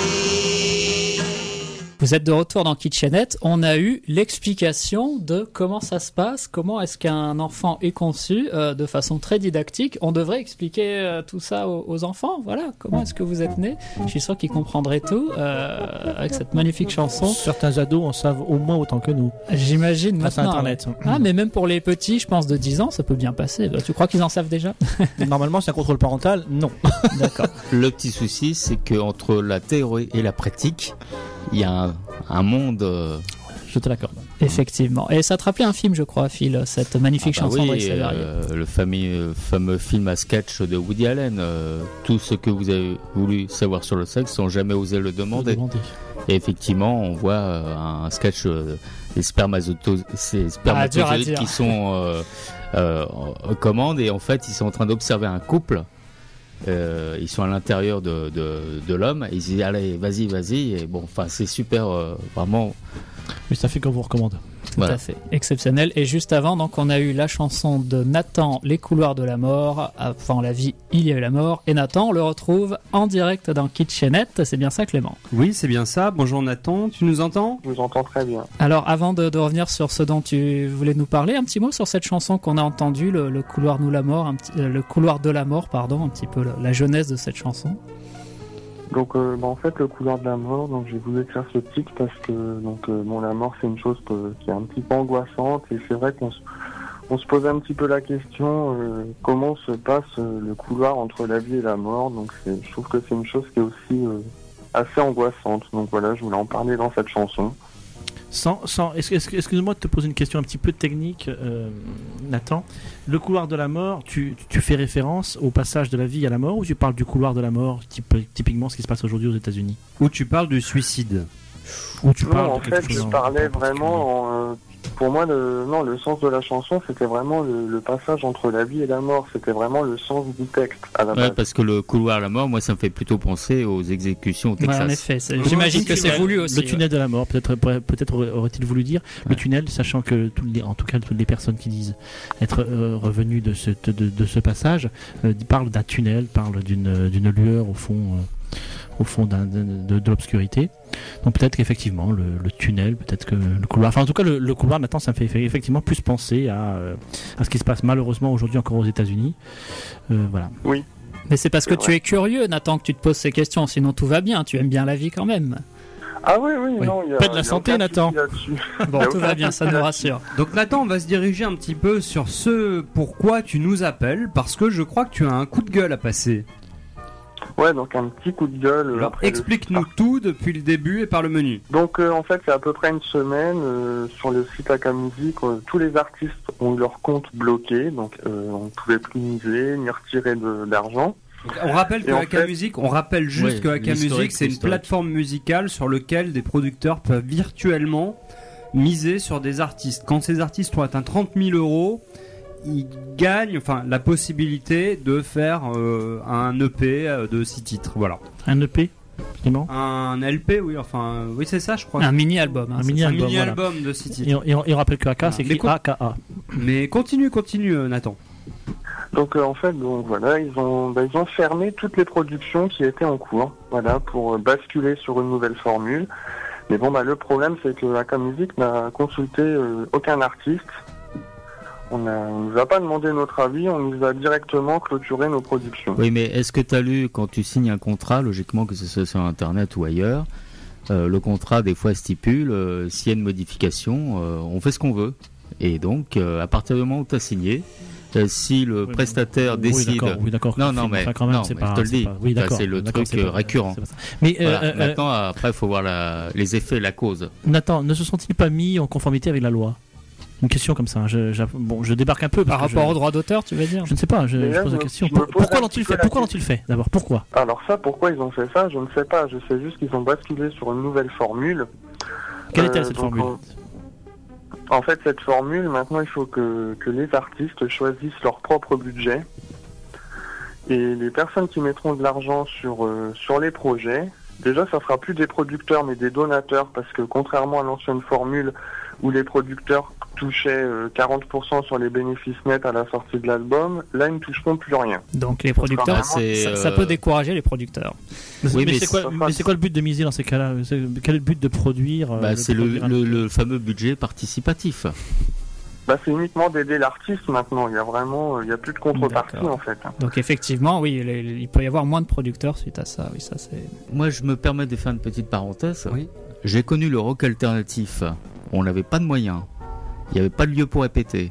Vous êtes de retour dans Kitchenette. On a eu l'explication de comment ça se passe, comment est-ce qu'un enfant est conçu euh, de façon très didactique. On devrait expliquer euh, tout ça aux, aux enfants. Voilà, comment est-ce que vous êtes né. Je suis sûr qu'ils comprendraient tout euh, avec cette magnifique chanson. Certains ados en savent au moins autant que nous. J'imagine grâce à maintenant. Internet. Ouais. Ah, mais même pour les petits, je pense de dix ans, ça peut bien passer. Tu crois qu'ils en savent déjà? Normalement, c'est un contrôle parental. Non. D'accord. Le petit souci, c'est qu'entre la théorie et la pratique, il y a un, un monde. Euh... Je te l'accorde. Effectivement. Et ça te rappelait un film, je crois, Phil, cette magnifique ah bah chanson oui, d'André Savary. euh, le fameux, fameux film à sketch de Woody Allen. Euh, tout ce que vous avez voulu savoir sur le sexe sans jamais oser le demander. Le demander. Et effectivement, on voit euh, un sketch euh, des spermatozoïdes, ces spermatozoïdes ah, qui sont euh, euh, en commande et en fait, ils sont en train d'observer un couple. Euh, ils sont à l'intérieur de, de, de l'homme et ils disent allez vas-y vas-y et bon enfin c'est super euh, vraiment. Mais ça fait qu'on vous recommande. Tout voilà. à fait, exceptionnel. Et juste avant, donc, on a eu la chanson de Nathan, Les couloirs de la mort. Avant la vie, il y a eu la mort. Et Nathan, on le retrouve en direct dans Kitchenette. C'est bien ça, Clément? Oui, c'est bien ça. Bonjour Nathan, tu nous entends? Je vous entends très bien. Alors, avant de, de revenir sur ce dont tu voulais nous parler, un petit mot sur cette chanson qu'on a entendue, le, le couloir nous la mort, un petit, euh, le couloir de la mort, pardon, un petit peu la, la jeunesse de cette chanson. Donc euh, bah, en fait le couloir de la mort, donc j'ai voulu écrire ce titre parce que donc euh, bon la mort c'est une chose que, qui est un petit peu angoissante et c'est vrai qu'on se, on se pose un petit peu la question euh, comment se passe euh, le couloir entre la vie et la mort. Donc c'est, je trouve que c'est une chose qui est aussi euh, assez angoissante. Donc voilà, je voulais en parler dans cette chanson. Sans, sans, excuse-moi de te poser une question un petit peu technique, euh, Nathan. Le couloir de la mort, tu, tu fais référence au passage de la vie à la mort ou tu parles du couloir de la mort, type, typiquement ce qui se passe aujourd'hui aux États-Unis? Ou tu parles du suicide? Ou tu non, parles en de quelque fait, chose je parlais vraiment. En, euh, pour moi, le, non, le sens de la chanson, c'était vraiment le, le passage entre la vie et la mort. C'était vraiment le sens du texte à la ouais, base. parce que le couloir à la mort, moi, ça me fait plutôt penser aux exécutions au Texas. Ouais, en effet, c'est, j'imagine que c'est voulu aussi. Le tunnel ouais. de la mort, peut-être, peut-être aurait-il voulu dire ouais. le tunnel, sachant que toutes les, en tout cas toutes les personnes qui disent être euh, revenues de ce, de, de ce passage euh, parlent d'un tunnel, parlent d'une, d'une lueur au fond. Euh, au fond d'un, de, de, de l'obscurité. Donc peut-être qu'effectivement le, le tunnel, peut-être que le couloir, enfin en tout cas le, le couloir maintenant ça me fait effectivement plus penser à, euh, à ce qui se passe malheureusement aujourd'hui encore aux États-Unis. Euh, voilà. Oui. Mais c'est parce c'est que vrai. Tu es curieux, Nathan, que tu te poses ces questions, sinon tout va bien, tu aimes bien la vie quand même. Ah oui, oui, oui. non, il y a pas de la santé, Nathan. Bon, tout va bien, ça nous rassure. Donc Nathan, on va se diriger un petit peu sur ce pourquoi tu nous appelles, parce que je crois que tu as un coup de gueule à passer. Ouais, donc un petit coup de gueule. Alors explique-nous tout depuis le début et par le menu. Donc euh, en fait, c'est à peu près une semaine euh, sur le site Akamusic, euh, tous les artistes ont eu leur compte bloqué, donc euh, on ne pouvait plus miser ni retirer de, d'argent. Donc, on rappelle que Akamusic, fait... on rappelle juste ouais, que Akamusic, c'est une plateforme musicale sur laquelle des producteurs peuvent virtuellement miser sur des artistes. Quand ces artistes ont atteint trente mille euros, il gagne, enfin, la possibilité de faire euh, un E P de six titres, voilà. Un E P, Clément ? Un L P, oui, enfin, oui, c'est ça, je crois. Un mini-album. Hein, un mini-album, un mini-album voilà. de six titres. Et on, et on, et on rappelle que A K, voilà. C'est écrit con... A K A. Mais continue, continue, Nathan. Donc euh, en fait, donc voilà, ils ont, bah, ils ont fermé toutes les productions qui étaient en cours, voilà, pour euh, basculer sur une nouvelle formule. Mais bon, bah le problème, c'est que A K Music n'a consulté euh, aucun artiste. On a, on nous a pas demandé notre avis, on nous a directement clôturé nos productions. Oui, mais est-ce que tu as lu, quand tu signes un contrat, logiquement que ce soit sur Internet ou ailleurs, euh, le contrat des fois stipule, euh, s'il y a une modification, euh, on fait ce qu'on veut. Et donc, euh, à partir du moment où tu as signé, euh, si le oui, prestataire oui, décide... Oui, oui, d'accord. Non, non, mais, enfin, quand même, non, c'est mais pas, je te le dis, pas... oui, c'est le truc c'est pas, récurrent. C'est mais voilà. euh, Maintenant, euh, après, il faut voir la, les effets, la cause. Nathan, ne se sont-ils pas mis en conformité avec la loi ? Une question comme ça. Je, je, bon, je débarque un peu. Par rapport je, au droit d'auteur, tu veux dire ? Je ne sais pas. Je, je pose la question. Pour, pourquoi l'ont-ils fait Pourquoi l'ont-il fait D'abord, pourquoi ? Alors ça, pourquoi ils ont fait ça, je ne sais pas. Je sais juste qu'ils ont basculé sur une nouvelle formule. Quelle euh, était cette formule ? En... en fait, cette formule, maintenant, il faut que, que les artistes choisissent leur propre budget. Et les personnes qui mettront de l'argent sur, euh, sur les projets, déjà, ça sera plus des producteurs, mais des donateurs, parce que contrairement à l'ancienne formule où les producteurs touchaient euh, quarante pour cent sur les bénéfices nets à la sortie de l'album, là, ils ne toucheront plus rien. Donc les producteurs, ça, euh... ça peut décourager les producteurs. Mais, oui, mais, mais c'est quoi, mais c'est quoi le but de miser dans ces cas-là ? Quel est le but de produire bah, euh, C'est le, le, le fameux budget participatif. Bah, c'est uniquement d'aider l'artiste maintenant. Il y a vraiment, il y a plus de contrepartie D'accord. en fait. Donc effectivement, oui, il, il peut y avoir moins de producteurs suite à ça. Oui, ça c'est. Moi, je me permets de faire une petite parenthèse. Oui. J'ai connu le rock alternatif. On n'avait pas de moyens. Il n'y avait pas de lieu pour répéter.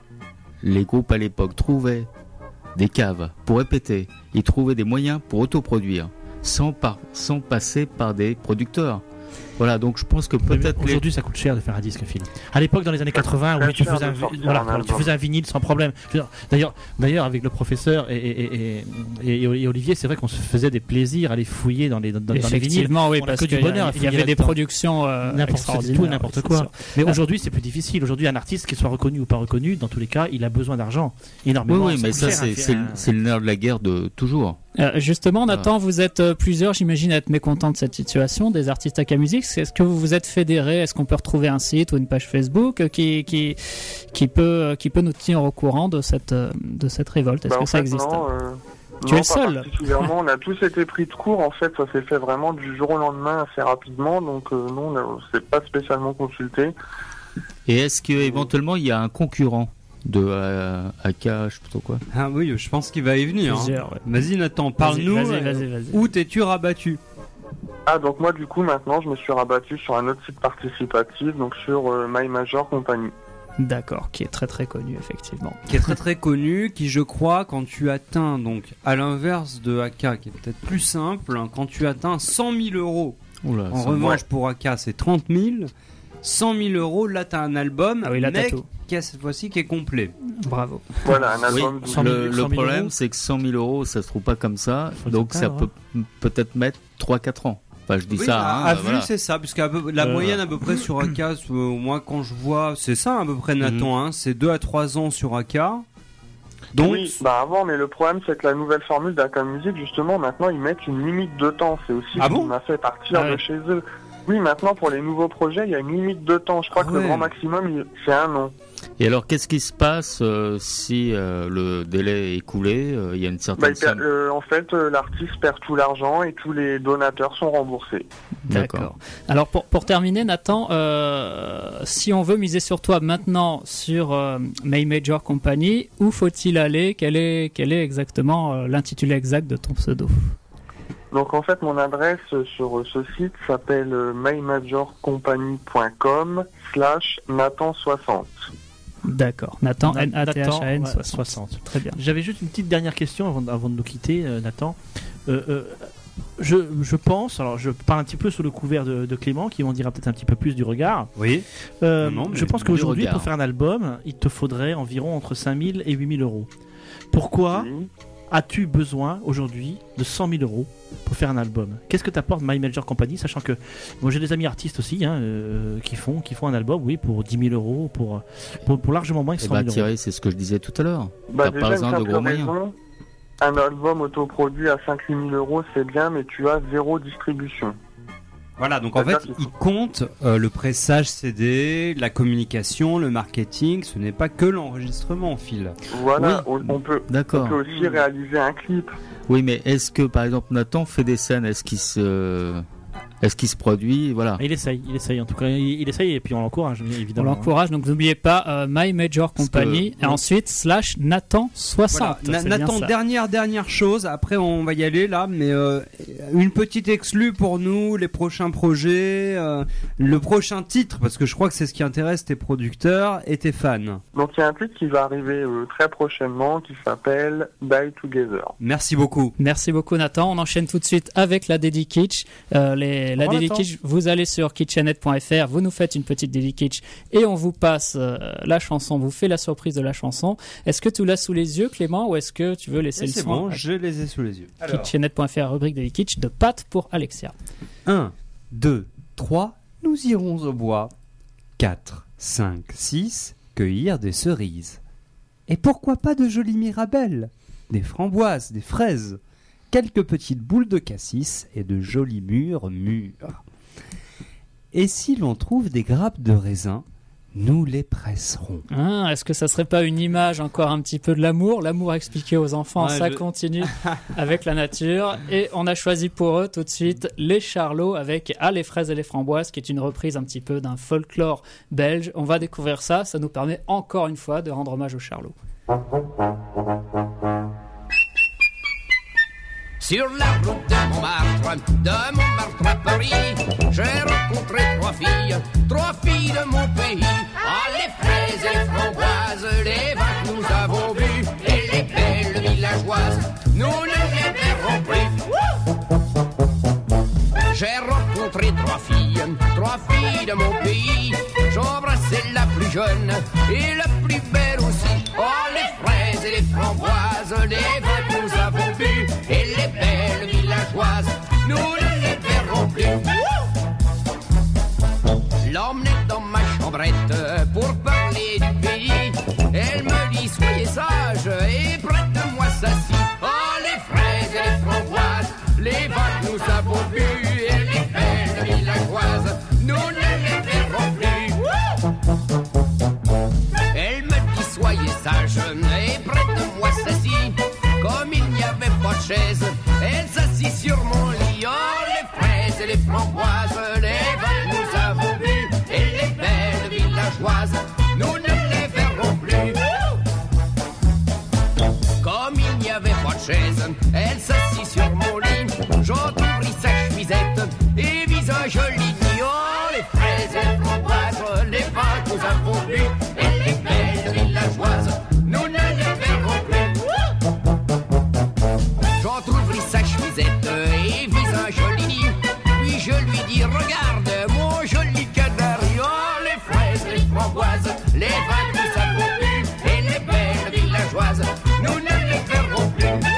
Les groupes à l'époque trouvaient des caves pour répéter. Ils trouvaient des moyens pour autoproduire, sans, par, sans passer par des producteurs. Voilà, donc je pense que peut-être... Aujourd'hui, les... ça coûte cher de faire un disque, Phil. À l'époque, dans les années quatre-vingts, oui, tu, faisais un, voilà, voilà, tu faisais un vinyle sans problème. D'ailleurs, d'ailleurs avec le professeur et, et, et, et, et Olivier, c'est vrai qu'on se faisait des plaisirs à aller fouiller dans les, dans, dans les vinyles. Effectivement, oui, parce qu'il y, y avait des productions euh, extraordinaires. Tout et n'importe quoi. Sûr. Mais ah. aujourd'hui, c'est plus difficile. Aujourd'hui, un artiste, qu'il soit reconnu ou pas reconnu, dans tous les cas, il a besoin d'argent. Énormément. Oui, oui, mais ça, c'est le nerf de la guerre de toujours. Euh, justement, Nathan, ah. vous êtes euh, plusieurs, j'imagine, à être mécontents de cette situation, des artistes A K Music. Est-ce que vous vous êtes fédérés ? Est-ce qu'on peut retrouver un site ou une page Facebook euh, qui, qui, qui, peut, qui peut nous tenir au courant de cette, euh, de cette révolte ? Est-ce bah, que ça fait, existe ? non, euh, Tu non, es seul ? Particulièrement, on a tous été pris de court. En fait, ça s'est fait vraiment du jour au lendemain assez rapidement. Donc, euh, non, on ne s'est pas spécialement consulté. Et est-ce qu'éventuellement, il y a un concurrent de euh, A K, je sais pas trop quoi. Ah oui, je pense qu'il va y venir. Hein. Ouais. Vas-y Nathan, parle-nous. Vas-y, vas-y, vas-y. Où t'es-tu rabattu ? Ah donc moi du coup maintenant je me suis rabattu sur un autre site participatif, donc sur euh, My Major Company. D'accord, qui est très très connu effectivement. Qui est très très connu, qui je crois quand tu atteins, donc à l'inverse de A K qui est peut-être plus simple, hein, quand tu atteins cent mille euros, Oula, en revanche ouais. pour A K c'est trente mille, cent mille euros là t'as un album, ah oui, là, mais qui a cette fois-ci qui est complet. Bravo. Voilà, un album. Oui, le, le problème c'est que cent mille euros ça se trouve pas comme ça, donc ça peut hein. peut-être mettre trois à quatre ans. Enfin, je dis oui, ça. À, hein, à bah, vue, voilà. c'est ça, puisque la euh... moyenne à peu près sur A K, euh, moi quand je vois, c'est ça à peu près Nathan, mm-hmm. hein, c'est deux à trois ans sur A K. Donc, oui, bah avant, mais le problème c'est que la nouvelle formule d'A K Music, justement, maintenant ils mettent une limite de temps. C'est aussi ah ce bon qui m'a fait partir ah ouais. de chez eux. Oui, maintenant pour les nouveaux projets, il y a une limite de temps. Je crois ah que ouais. le grand maximum, c'est un an. Et alors, qu'est-ce qui se passe euh, si euh, le délai est écoulé ? euh, Il y a une certaine bah, somme... euh, En fait, euh, l'artiste perd tout l'argent et tous les donateurs sont remboursés. D'accord. D'accord. Alors, pour, pour terminer, Nathan, euh, si on veut miser sur toi maintenant sur euh, My Major Company, où faut-il aller ? Quel est, quel est exactement euh, l'intitulé exact de ton pseudo ? Donc en fait, mon adresse sur ce site s'appelle mymajorcompany.com slash Nathan soixante. D'accord, Nathan, N A T H A N soixante. Très bien. J'avais juste une petite dernière question avant, avant de nous quitter, euh, Nathan. Euh, euh, je, je pense, alors je parle un petit peu sous le couvert de, de Clément, qui m'en dira peut-être un petit peu plus du regard. Oui. Euh, non, non, je pense qu'aujourd'hui, pour faire un album, il te faudrait environ entre cinq mille et huit mille euros. Pourquoi oui. as-tu besoin aujourd'hui de cent mille euros pour faire un album? Qu'est-ce que t'apporte My Major Company, sachant que moi j'ai des amis artistes aussi hein, euh, qui font qui font un album, oui, pour dix mille euros, pour, pour pour largement moins que cent mille bah, euros. Thierry, c'est ce que je disais tout à l'heure. Bah, T'as déjà, pas une besoin de simple gros moyens. raison, un album autoproduit à cinq à huit mille euros, c'est bien, mais tu as zéro distribution. Voilà, donc en fait, il compte euh, le pressage C D, la communication, le marketing. Ce n'est pas que l'enregistrement, Phil. Voilà, Oui. on, on peut, D'accord. on peut aussi réaliser un clip. Oui, mais est-ce que, par exemple, Nathan fait des scènes? Est-ce qu'il se, est-ce qu'il se produit? Voilà. Il essaye, il essaye en tout cas, il, il essaye et puis on l'encourage On évidemment. l'encourage, donc n'oubliez pas euh, My Major Parce Company que- et ensuite slash Nathan soixante. Voilà. Na- c'est bien Nathan, ça. dernière dernière chose. Après, on va y aller là, mais euh, une petite exclue pour nous, les prochains projets, euh, le prochain titre, parce que je crois que c'est ce qui intéresse tes producteurs et tes fans. Donc il y a un titre qui va arriver euh, très prochainement qui s'appelle Die Together. Merci beaucoup. Merci beaucoup Nathan. On enchaîne tout de suite avec la Dédi Kitsch. Euh, les, la revoir, Dédi Nathan. Kitsch, vous allez sur kitchenet point f r, vous nous faites une petite Dédi Kitsch et on vous passe euh, la chanson, on vous fait la surprise de la chanson. Est-ce que tu l'as sous les yeux Clément ou est-ce que tu veux laisser Et le c'est soin bon, je les ai sous les yeux. Alors, kitchenet point f r, rubrique Dédi Kitsch de Pat pour Alexia. un, deux, trois, nous irons au bois. quatre, cinq, six, cueillir des cerises. Et pourquoi pas de jolies mirabelles, des framboises, des fraises, quelques petites boules de cassis et de jolis mûres mûres. Et si l'on trouve des grappes de raisin, nous les presserons. Ah, est-ce que ça serait pas une image encore un petit peu de l'amour? L'amour expliqué aux enfants, Ouais, ça je- continue avec la nature. Et on a choisi pour eux tout de suite les Charlots avec Ah, les fraises et les framboises, qui est une reprise un petit peu d'un folklore belge. On va découvrir ça, ça nous permet encore une fois de rendre hommage aux Charlots. Sur la route de Montmartre, de Montmartre à Paris, j'ai rencontré trois filles, trois filles de mon pays. Ah, les fraises et les framboises, les vaches nous avons bu, et les belles villageoises, nous ne les verrons plus. J'ai rencontré trois filles, trois filles de mon pays. J'embrassais la plus jeune et la plus belle aussi. Oh, les fraises et les framboises, les vaches nous avons bu, et les belles villageoises, nous ne les verrons plus. L'emmenait dans ma chambrette pour parler du pays. Elle me dit soyez sage et prête-moi ceci. Oh, les fraises et les framboises, les vaches nous avons bu, et les belles villageoises, nous ne les verrons plus. Elle me dit soyez sage et prête-moi ceci. Comme il n'y avait pas de chaise, elle s'assit sur mon lit. Oh, les fraises et les framboises, les vaches nous avons bu, et les belles villageoises, nous ne les verrons plus. Comme il n'y avait pas de chaise, elle s'assit sur mon lit. J'entrouvris sa chemisette et visage joli dit. Oh, les fraises et les framboises, les vaches nous avons bu, et les belles villageoises, nous ne les verrons plus. J'entrouvris sa chemisette et visage joli dit. Puis je lui dis regarde mon joli canari. Oh, les fraises et les framboises, les vaches nous avons bu, et les belles villageoises, nous ne les verrons plus.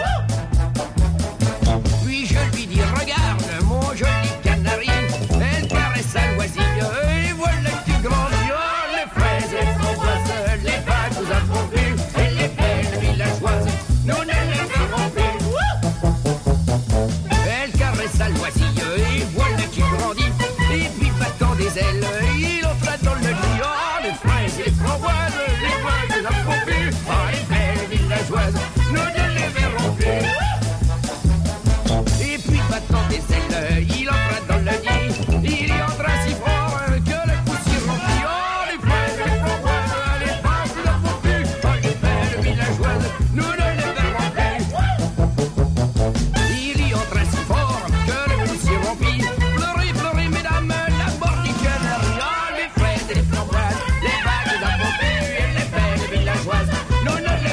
Puis je lui dis regarde mon joli canari. Elle caresse sa loisille et voilà qui grandit. Oh, les fraises et les framboises, les vaches nous avons bu, et les belles villageoises, nous ne les verrons plus. Elle caresse sa loisille et voilà qui grandit. Et puis battant des ailes, il entra dans le lit. Oh, les fraises et les framboises, les vaches nous avons bu, oh, les belles villageoises, nous ne les verrons plus. Et puis battant des ailes, il entra dans le lit. Il y entra si fort que le poussière remplit. Oh, les fraises et les framboises, les vaches nous avons bu, oh, les belles villageoises, nous ne les verrons plus. Il y entra si fort que le poussière remplit. Pleurez, pleurez, mesdames, la mort du canari. Oh, les fraises et les framboises, les vaches nous avons bu, et les belles villageoises, nous ne les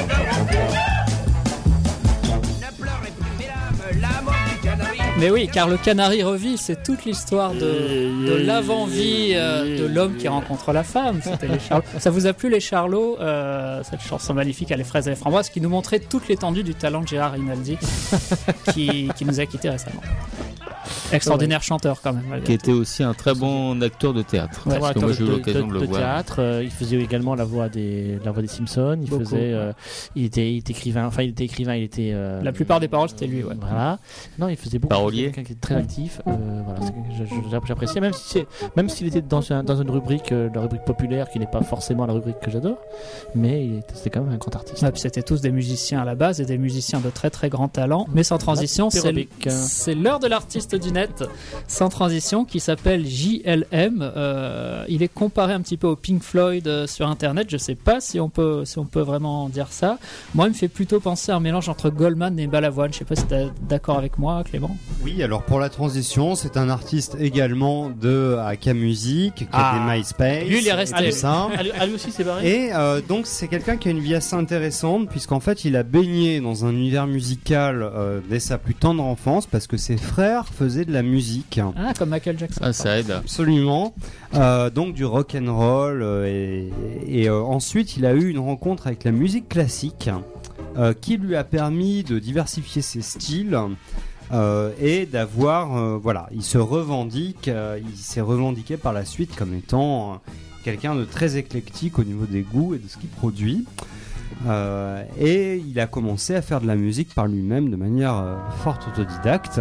Mais oui, car le canari revit, c'est toute l'histoire de, de l'avant-vie euh, de l'homme qui rencontre la femme. C'était les Charlots. Ça vous a plu les Charlots, euh, cette chanson magnifique à les fraises et les framboises qui nous montrait toute l'étendue du talent de Gérard Rinaldi qui, qui nous a quittés récemment. Extraordinaire ouais. chanteur quand même. Qui était aussi un très bon acteur de théâtre. Ouais, parce que moi j'ai eu l'occasion de, de, de le voir. Théâtre, euh, il faisait également la voix des, la voix des Simpsons. Il Beaucoup, faisait, euh, il était, il était écrivain. Enfin, il était écrivain. Il était. Euh, la plupart des paroles c'était lui. Ouais. Voilà. Non, il faisait beaucoup. Parolier. Quelqu'un qui était très actif. Euh, voilà, c'est, j'appréciais même si c'est, même s'il était dans, un, dans une rubrique, euh, la rubrique populaire, qui n'est pas forcément la rubrique que j'adore, mais il était, c'était quand même un grand artiste. Ouais, puis c'était tous des musiciens à la base et des musiciens de très très grand talent. Mais sans transition, c'est, c'est l'heure de l'artiste du net. Sans transition, qui s'appelle J L M. Euh, il est comparé un petit peu au Pink Floyd euh, sur Internet. Je sais pas si on peut, si on peut vraiment dire ça. Moi, il me fait plutôt penser à un mélange entre Goldman et Balavoine. Je sais pas si t'es d'accord avec moi, Clément. Oui, alors pour la transition, c'est un artiste également de A K Music, qui ah. a des MySpace. Lui, il est resté. Ça. Ah, lui aussi, c'est pareil. Et euh, donc, c'est quelqu'un qui a une vie assez intéressante, puisqu'en fait, il a baigné dans un univers musical euh, dès sa plus tendre enfance, parce que ses frères faisaient de la musique. Ah, comme Michael Jackson. Ah, ça aide. Absolument. Euh, donc du rock and roll euh, et, et euh, ensuite il a eu une rencontre avec la musique classique euh, qui lui a permis de diversifier ses styles euh, et d'avoir euh, voilà, il se revendique, euh, il s'est revendiqué par la suite comme étant euh, quelqu'un de très éclectique au niveau des goûts et de ce qu'il produit. Euh, et il a commencé à faire de la musique par lui-même de manière euh, fort autodidacte.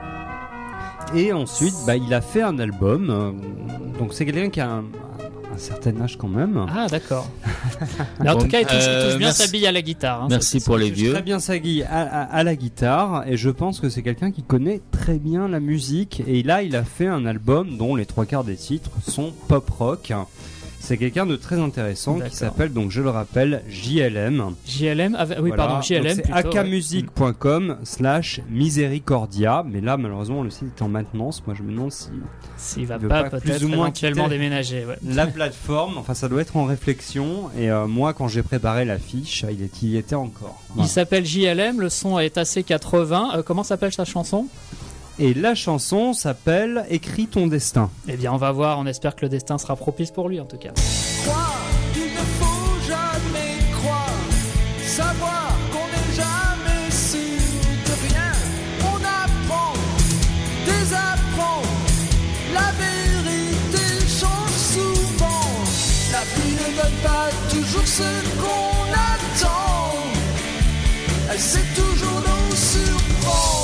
Et ensuite, bah, il a fait un album. Euh, donc c'est quelqu'un qui a un, un certain âge quand même. Ah d'accord. Mais en bon, tout cas, il touche, euh, il touche bien merci. sa bille à la guitare. Hein, merci pour les il touche vieux. Très bien sa bille à, à, à la guitare. Et je pense que c'est quelqu'un qui connaît très bien la musique. Et là, il a fait un album dont les trois quarts des titres sont pop rock. C'est quelqu'un de très intéressant. D'accord. Qui s'appelle, donc je le rappelle, J L M. J L M, oui, voilà. Pardon, J L M. Donc c'est akamusic point com slash misericordia. Mais là, malheureusement, le site est en maintenance. Moi, je me demande si. S'il va pas, pas peut-être plus ou moins éventuellement déménager. Ouais. La plateforme, enfin, ça doit être en réflexion. Et euh, moi, quand j'ai préparé la fiche, il, est, il y était encore. Voilà. Il s'appelle J L M. Le son est assez quatre-vingts. Euh, comment s'appelle sa chanson ? Et la chanson s'appelle Écris ton destin. Eh bien, on va voir. On espère que le destin sera propice pour lui, en tout cas. Croire qu'il ne faut jamais croire, savoir qu'on n'est jamais sûr de rien. On apprend, désapprend, la vérité change souvent. La vie ne donne pas toujours ce qu'on attend, elle sait toujours nous surprendre.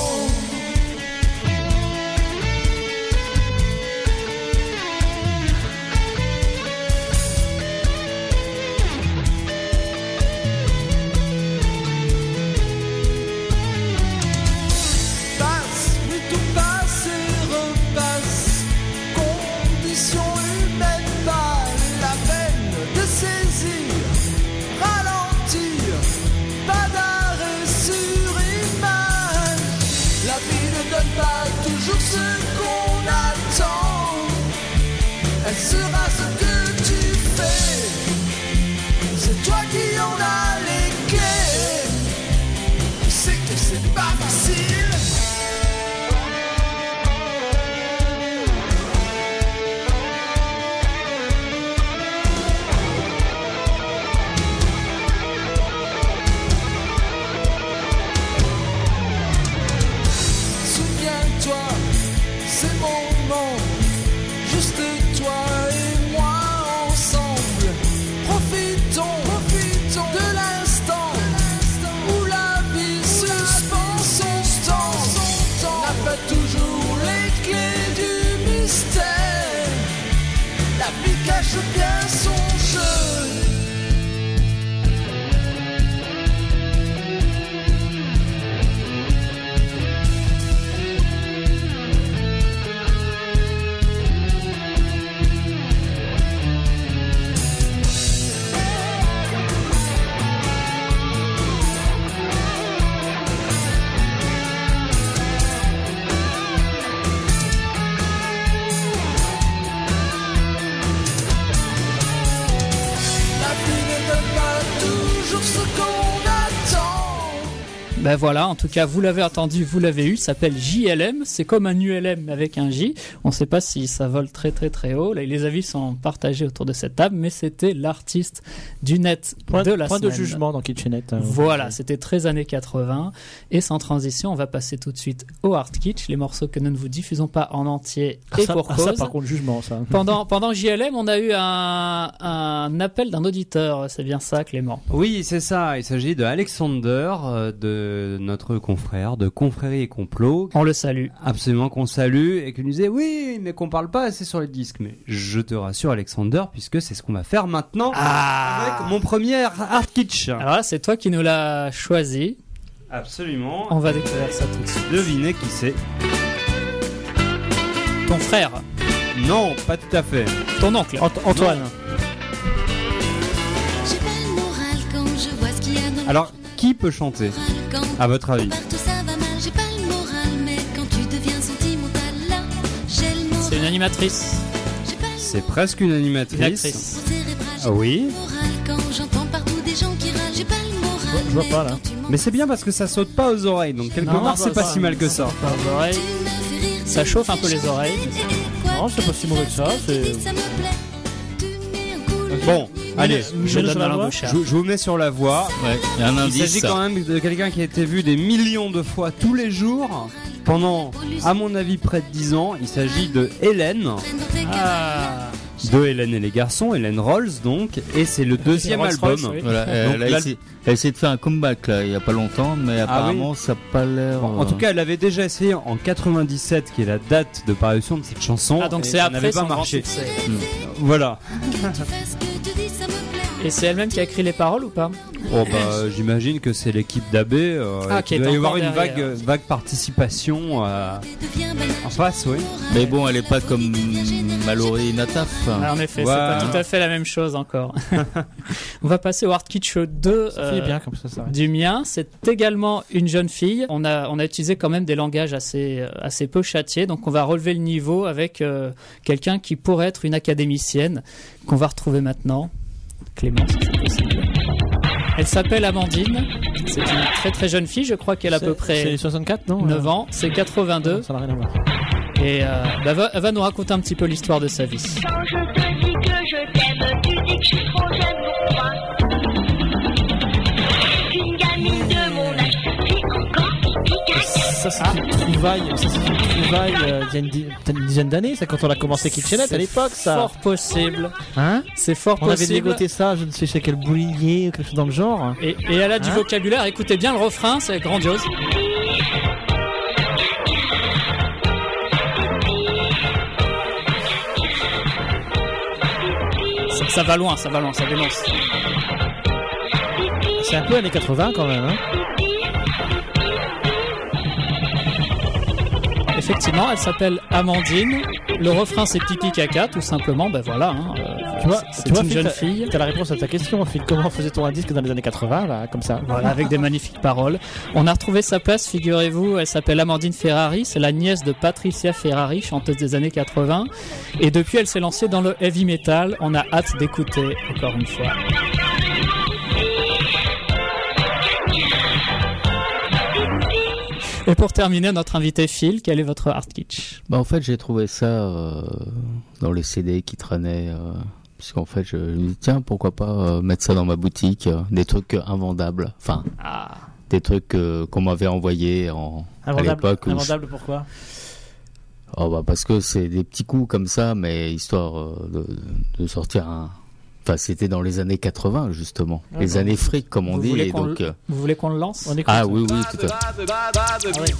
Ce qu'on attend, elle sera ce que tu fais. C'est toi qui en as les clés. Tu sais que c'est pas facile. Ces moments, juste toi et moi ensemble. Profitons, profitons. Ben voilà, en tout cas, vous l'avez entendu, vous l'avez eu, il s'appelle J L M, c'est comme un U L M avec un J, on ne sait pas si ça vole très très très haut, là, les avis sont partagés autour de cette table, mais c'était l'artiste du net point, de la point semaine. de jugement dans Kitchenette. Euh, voilà, c'était très années quatre-vingts, et sans transition, on va passer tout de suite au Hard Kitsch, les morceaux que nous ne vous diffusons pas en entier, et ça, pour ah, cause. Ça par contre, jugement, ça. Pendant, pendant J L M, on a eu un, un appel d'un auditeur, c'est bien ça Clément? Oui, c'est ça, il s'agit de Alexander, euh, de notre confrère de Confrérie et Complot. On le salue. Absolument, qu'on salue et qui nous disait oui, mais qu'on parle pas assez sur les disques. Mais je te rassure, Alexander, puisque c'est ce qu'on va faire maintenant ah avec mon premier Hard Kitsch. Alors là, c'est toi qui nous l'as choisi. Absolument. On va découvrir ça tout de suite. Devinez qui c'est. Ton frère? Non, pas tout à fait. Ton oncle? Ant- Antoine. Alors, qui peut chanter, à votre avis? C'est une animatrice. C'est presque une animatrice. Une actrice. Ah oui. Je vois pas là. Mais c'est bien parce que ça saute pas aux oreilles, donc quelque Non, part c'est pas ça, si mal que ça. Pas aux oreilles. Ça chauffe un peu les oreilles. Non, c'est pas si mauvais que ça. C'est... Bon, allez, je donne sur dans la voix. l'embauche. je, je vous mets sur la voie. Ouais, il y a un Il indice. s'agit quand même de quelqu'un qui a été vu des millions de fois tous les jours pendant, à mon avis, près de dix ans. Il s'agit de Hélène, Ah. de Hélène et les garçons, Hélène Rolls donc, et c'est le deuxième Rolls album. Royce, oui. Voilà, Donc, elle, a l'al- essayé, elle a essayé de faire un comeback là, il y a pas longtemps, mais apparemment ça n'a pas l'air. En, en tout cas, elle avait déjà essayé en quatre-vingt-dix-sept, qui est la date de parution de cette chanson. Ah, donc et c'est ça après n'avait son pas grand marché. succès. Voilà. Et c'est elle-même qui a écrit les paroles ou pas? Oh bah, j'imagine que c'est l'équipe d'A B. Euh, Ah, et qui qu'il est doit y avoir encore une derrière. vague, vague participation euh, en face, oui. Mais bon, elle est pas comme Mallory Nataf. Ah, en effet, Ouais. c'est pas tout à fait la même chose encore. On va passer au Hard Kitsch deux Ça fait euh, bien comme ça, ça. du mien. C'est également une jeune fille. On a, on a utilisé quand même des langages assez, euh, assez peu châtiés. Donc on va relever le niveau avec euh, quelqu'un qui pourrait être une académicienne qu'on va retrouver maintenant. Clément, si c'est possible. Elle s'appelle Amandine. C'est une très très jeune fille. Je crois qu'elle a à peu C'est près soixante-quatre, non? neuf ans. C'est quatre-vingt-deux. Ça n'a rien à voir. Et euh, bah, va- elle va nous raconter un petit peu l'histoire de sa vie. Quand je te dis que je t'aime, tu dis que je suis trop jeune pour toi. Une gamine de mon âge, c'est encore pipi-caca. Ça, c'est une trouvaille. Ça, c'est une trouvaille euh, d'il y a une, di- peut-être une dizaine d'années, ça, quand on a commencé Kitchenette à l'époque, ça. Fort possible. Hein? C'est fort On avait possible. dégoté ça, je ne sais chez quel boulier ou quelque chose dans le genre. Et, et elle a du Hein vocabulaire. Écoutez bien le refrain, c'est grandiose. Ça, ça va loin, ça va loin, ça dénonce. C'est un peu années quatre-vingts quand même, hein. Effectivement, elle s'appelle Amandine. Le refrain, c'est pipi caca, tout simplement. Ben voilà. Hein, euh, Tu vois, c'est tu vois, une Phil, jeune t'as- fille. T'as la réponse à ta question, Phil. Comment faisait-on un disque dans les années quatre-vingts, là, comme ça? Voilà, avec des magnifiques paroles. On a retrouvé sa place, figurez-vous. Elle s'appelle Amandine Ferrari. C'est la nièce de Patricia Ferrari, chanteuse des années quatre-vingts. Et depuis, elle s'est lancée dans le heavy metal. On a hâte d'écouter, encore une fois. Et pour terminer, notre invité Phil, quel est votre Hard Kitsch? Bah en fait j'ai trouvé ça euh, dans les C D qui traînaient, euh, puisqu'en fait je me dis tiens pourquoi pas euh, mettre ça dans ma boutique, euh, des trucs euh, invendables, enfin Ah. des trucs euh, qu'on m'avait envoyés en, à Invendable, l'époque. Où je- invendable pourquoi? Oh bah parce que c'est des petits coups comme ça, mais histoire euh, de, de sortir un... Enfin c'était dans les années quatre-vingts justement, Ah les bon. années fric comme on Vous dit, voulez et qu'on donc... le- euh, Vous voulez qu'on le lance? On écoute. Ah oui oui tout à fait. Ah ouais,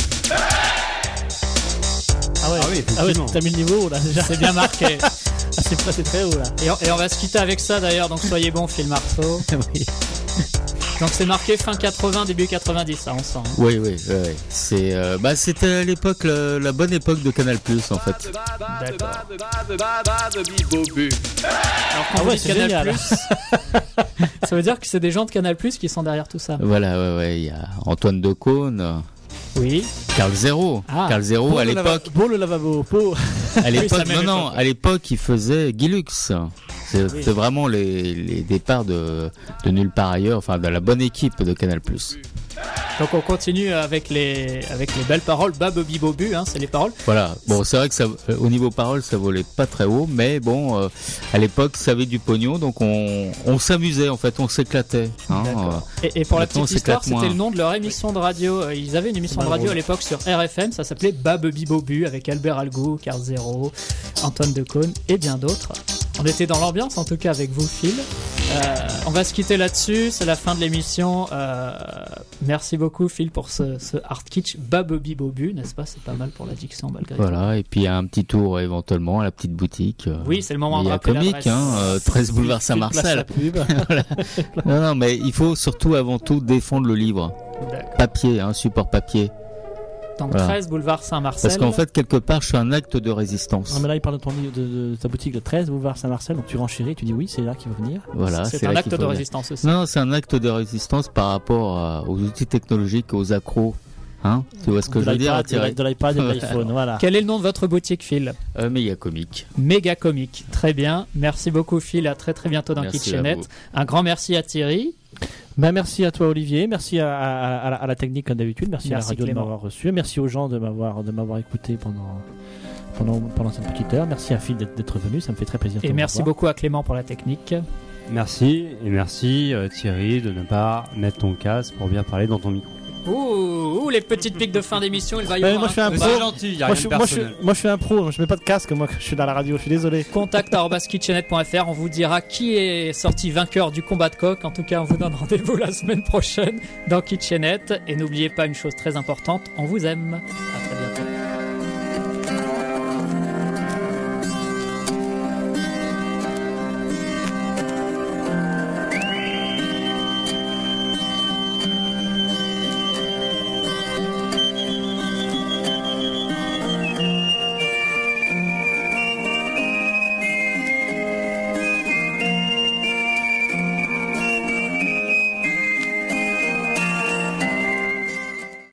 Ah oui, ah ouais, effectivement. t'as mis le niveau là déjà. C'est bien marqué. Ah, c'est pas- c'est très haut là. Et on, et on va se quitter avec ça d'ailleurs, donc soyez bon Phil Marceau. Oui. Donc c'est marqué fin quatre-vingts, début quatre-vingt-dix, ça on sent. hein. Oui oui, oui, oui. C'est euh, bah c'était à l'époque la, la bonne époque de Canal Plus en fait. D'accord. Alors quand Ah vous ouais, dites c'est Canal+, génial. ça veut dire que c'est des gens de Canal+, qui sont derrière tout ça. Voilà ouais ouais, il y a Antoine Decaune, Oui. Carl Zéro, Ah. Carl Zéro Beau à le lava- l'époque. Beau le lavabo, beau. À Oui, l'époque, c'est la non, même non, époque. à l'époque, il faisait Guilux. C'était Oui. vraiment les, les départs de, de nulle part ailleurs, enfin de la bonne équipe de Canal+. Donc on continue avec les avec les belles paroles. Babobi Bobu, hein, c'est les paroles. Voilà. Bon, c'est vrai que ça, euh, au niveau paroles, ça volait pas très haut, mais bon, euh, à l'époque, ça avait du pognon, donc on, on s'amusait en fait, on s'éclatait. Hein, euh, et, et pour la Maintenant, petite histoire, on s'éclate c'était moins. le nom de leur émission de radio. Ils avaient une émission de radio à l'époque sur R F M, ça s'appelait Babobi Bobu avec Albert Algou, Carte Zéro, Antoine Decaune et bien d'autres. On était dans l'ambiance en tout cas avec vous, Phil. Euh, on va se quitter là-dessus, c'est la fin de l'émission. Euh, merci beaucoup Phil pour ce, ce hard kitsch Babobi Bobu, n'est-ce pas? C'est pas mal pour l'addiction malgré tout. Voilà, et puis un petit tour éventuellement à la petite boutique. euh, Oui, c'est le moment il de y a rappeler comique, l'adresse. hein, euh, treize boulevard Saint-Marcel. Voilà. Non, non, mais il faut surtout avant tout défendre le livre. D'accord. Papier, hein, support papier. Donc Voilà. treize boulevard Saint-Marcel. Parce qu'en fait, quelque part, je suis un acte de résistance. Non, mais là, il parle de, ton, de, de, de ta boutique de treize, boulevard Saint-Marcel, donc tu renchéris, tu dis oui, c'est là qu'il veut venir. Voilà, C'est c'est un là acte qu'il faut de venir. résistance aussi. Non, c'est un acte de résistance par rapport à- aux outils technologiques, aux accros. Hein, tu vois ce que De je veux dire, l'iPad, Thierry de l'iPad et de l'iPhone, voilà. Quel est le nom de votre boutique, Phil? euh, Mais il y a comique. Méga comique. Très bien. Merci beaucoup, Phil. À très très bientôt dans Merci à Kitchenette. vous. Un grand merci à Thierry. Ben, merci à toi Olivier, merci à, à, à, la, à la technique comme d'habitude, merci, Merci, à la radio Clément. de m'avoir reçu, merci aux gens de m'avoir de m'avoir écouté pendant, pendant pendant cette petite heure, merci à Phil d'être, d'être venu, ça me fait très plaisir de Et te merci revoir. beaucoup à Clément pour la technique. Merci, et merci euh, Thierry de ne pas mettre ton casque pour bien parler dans ton micro. Ouh, ouh, les petites piques de fin d'émission, il va y Ouais, avoir moi je suis un Mais pro. c'est gentil, y a moi, rien je, de moi, je, personnel. moi je suis un pro, je mets pas de casque moi je suis dans la radio, je suis désolé. Contact arobase kitchenette point f r. On vous dira qui est sorti vainqueur du combat de coq. En tout cas, on vous donne rendez-vous la semaine prochaine dans Kitchenette. Et n'oubliez pas une chose très importante, on vous aime. À très bientôt.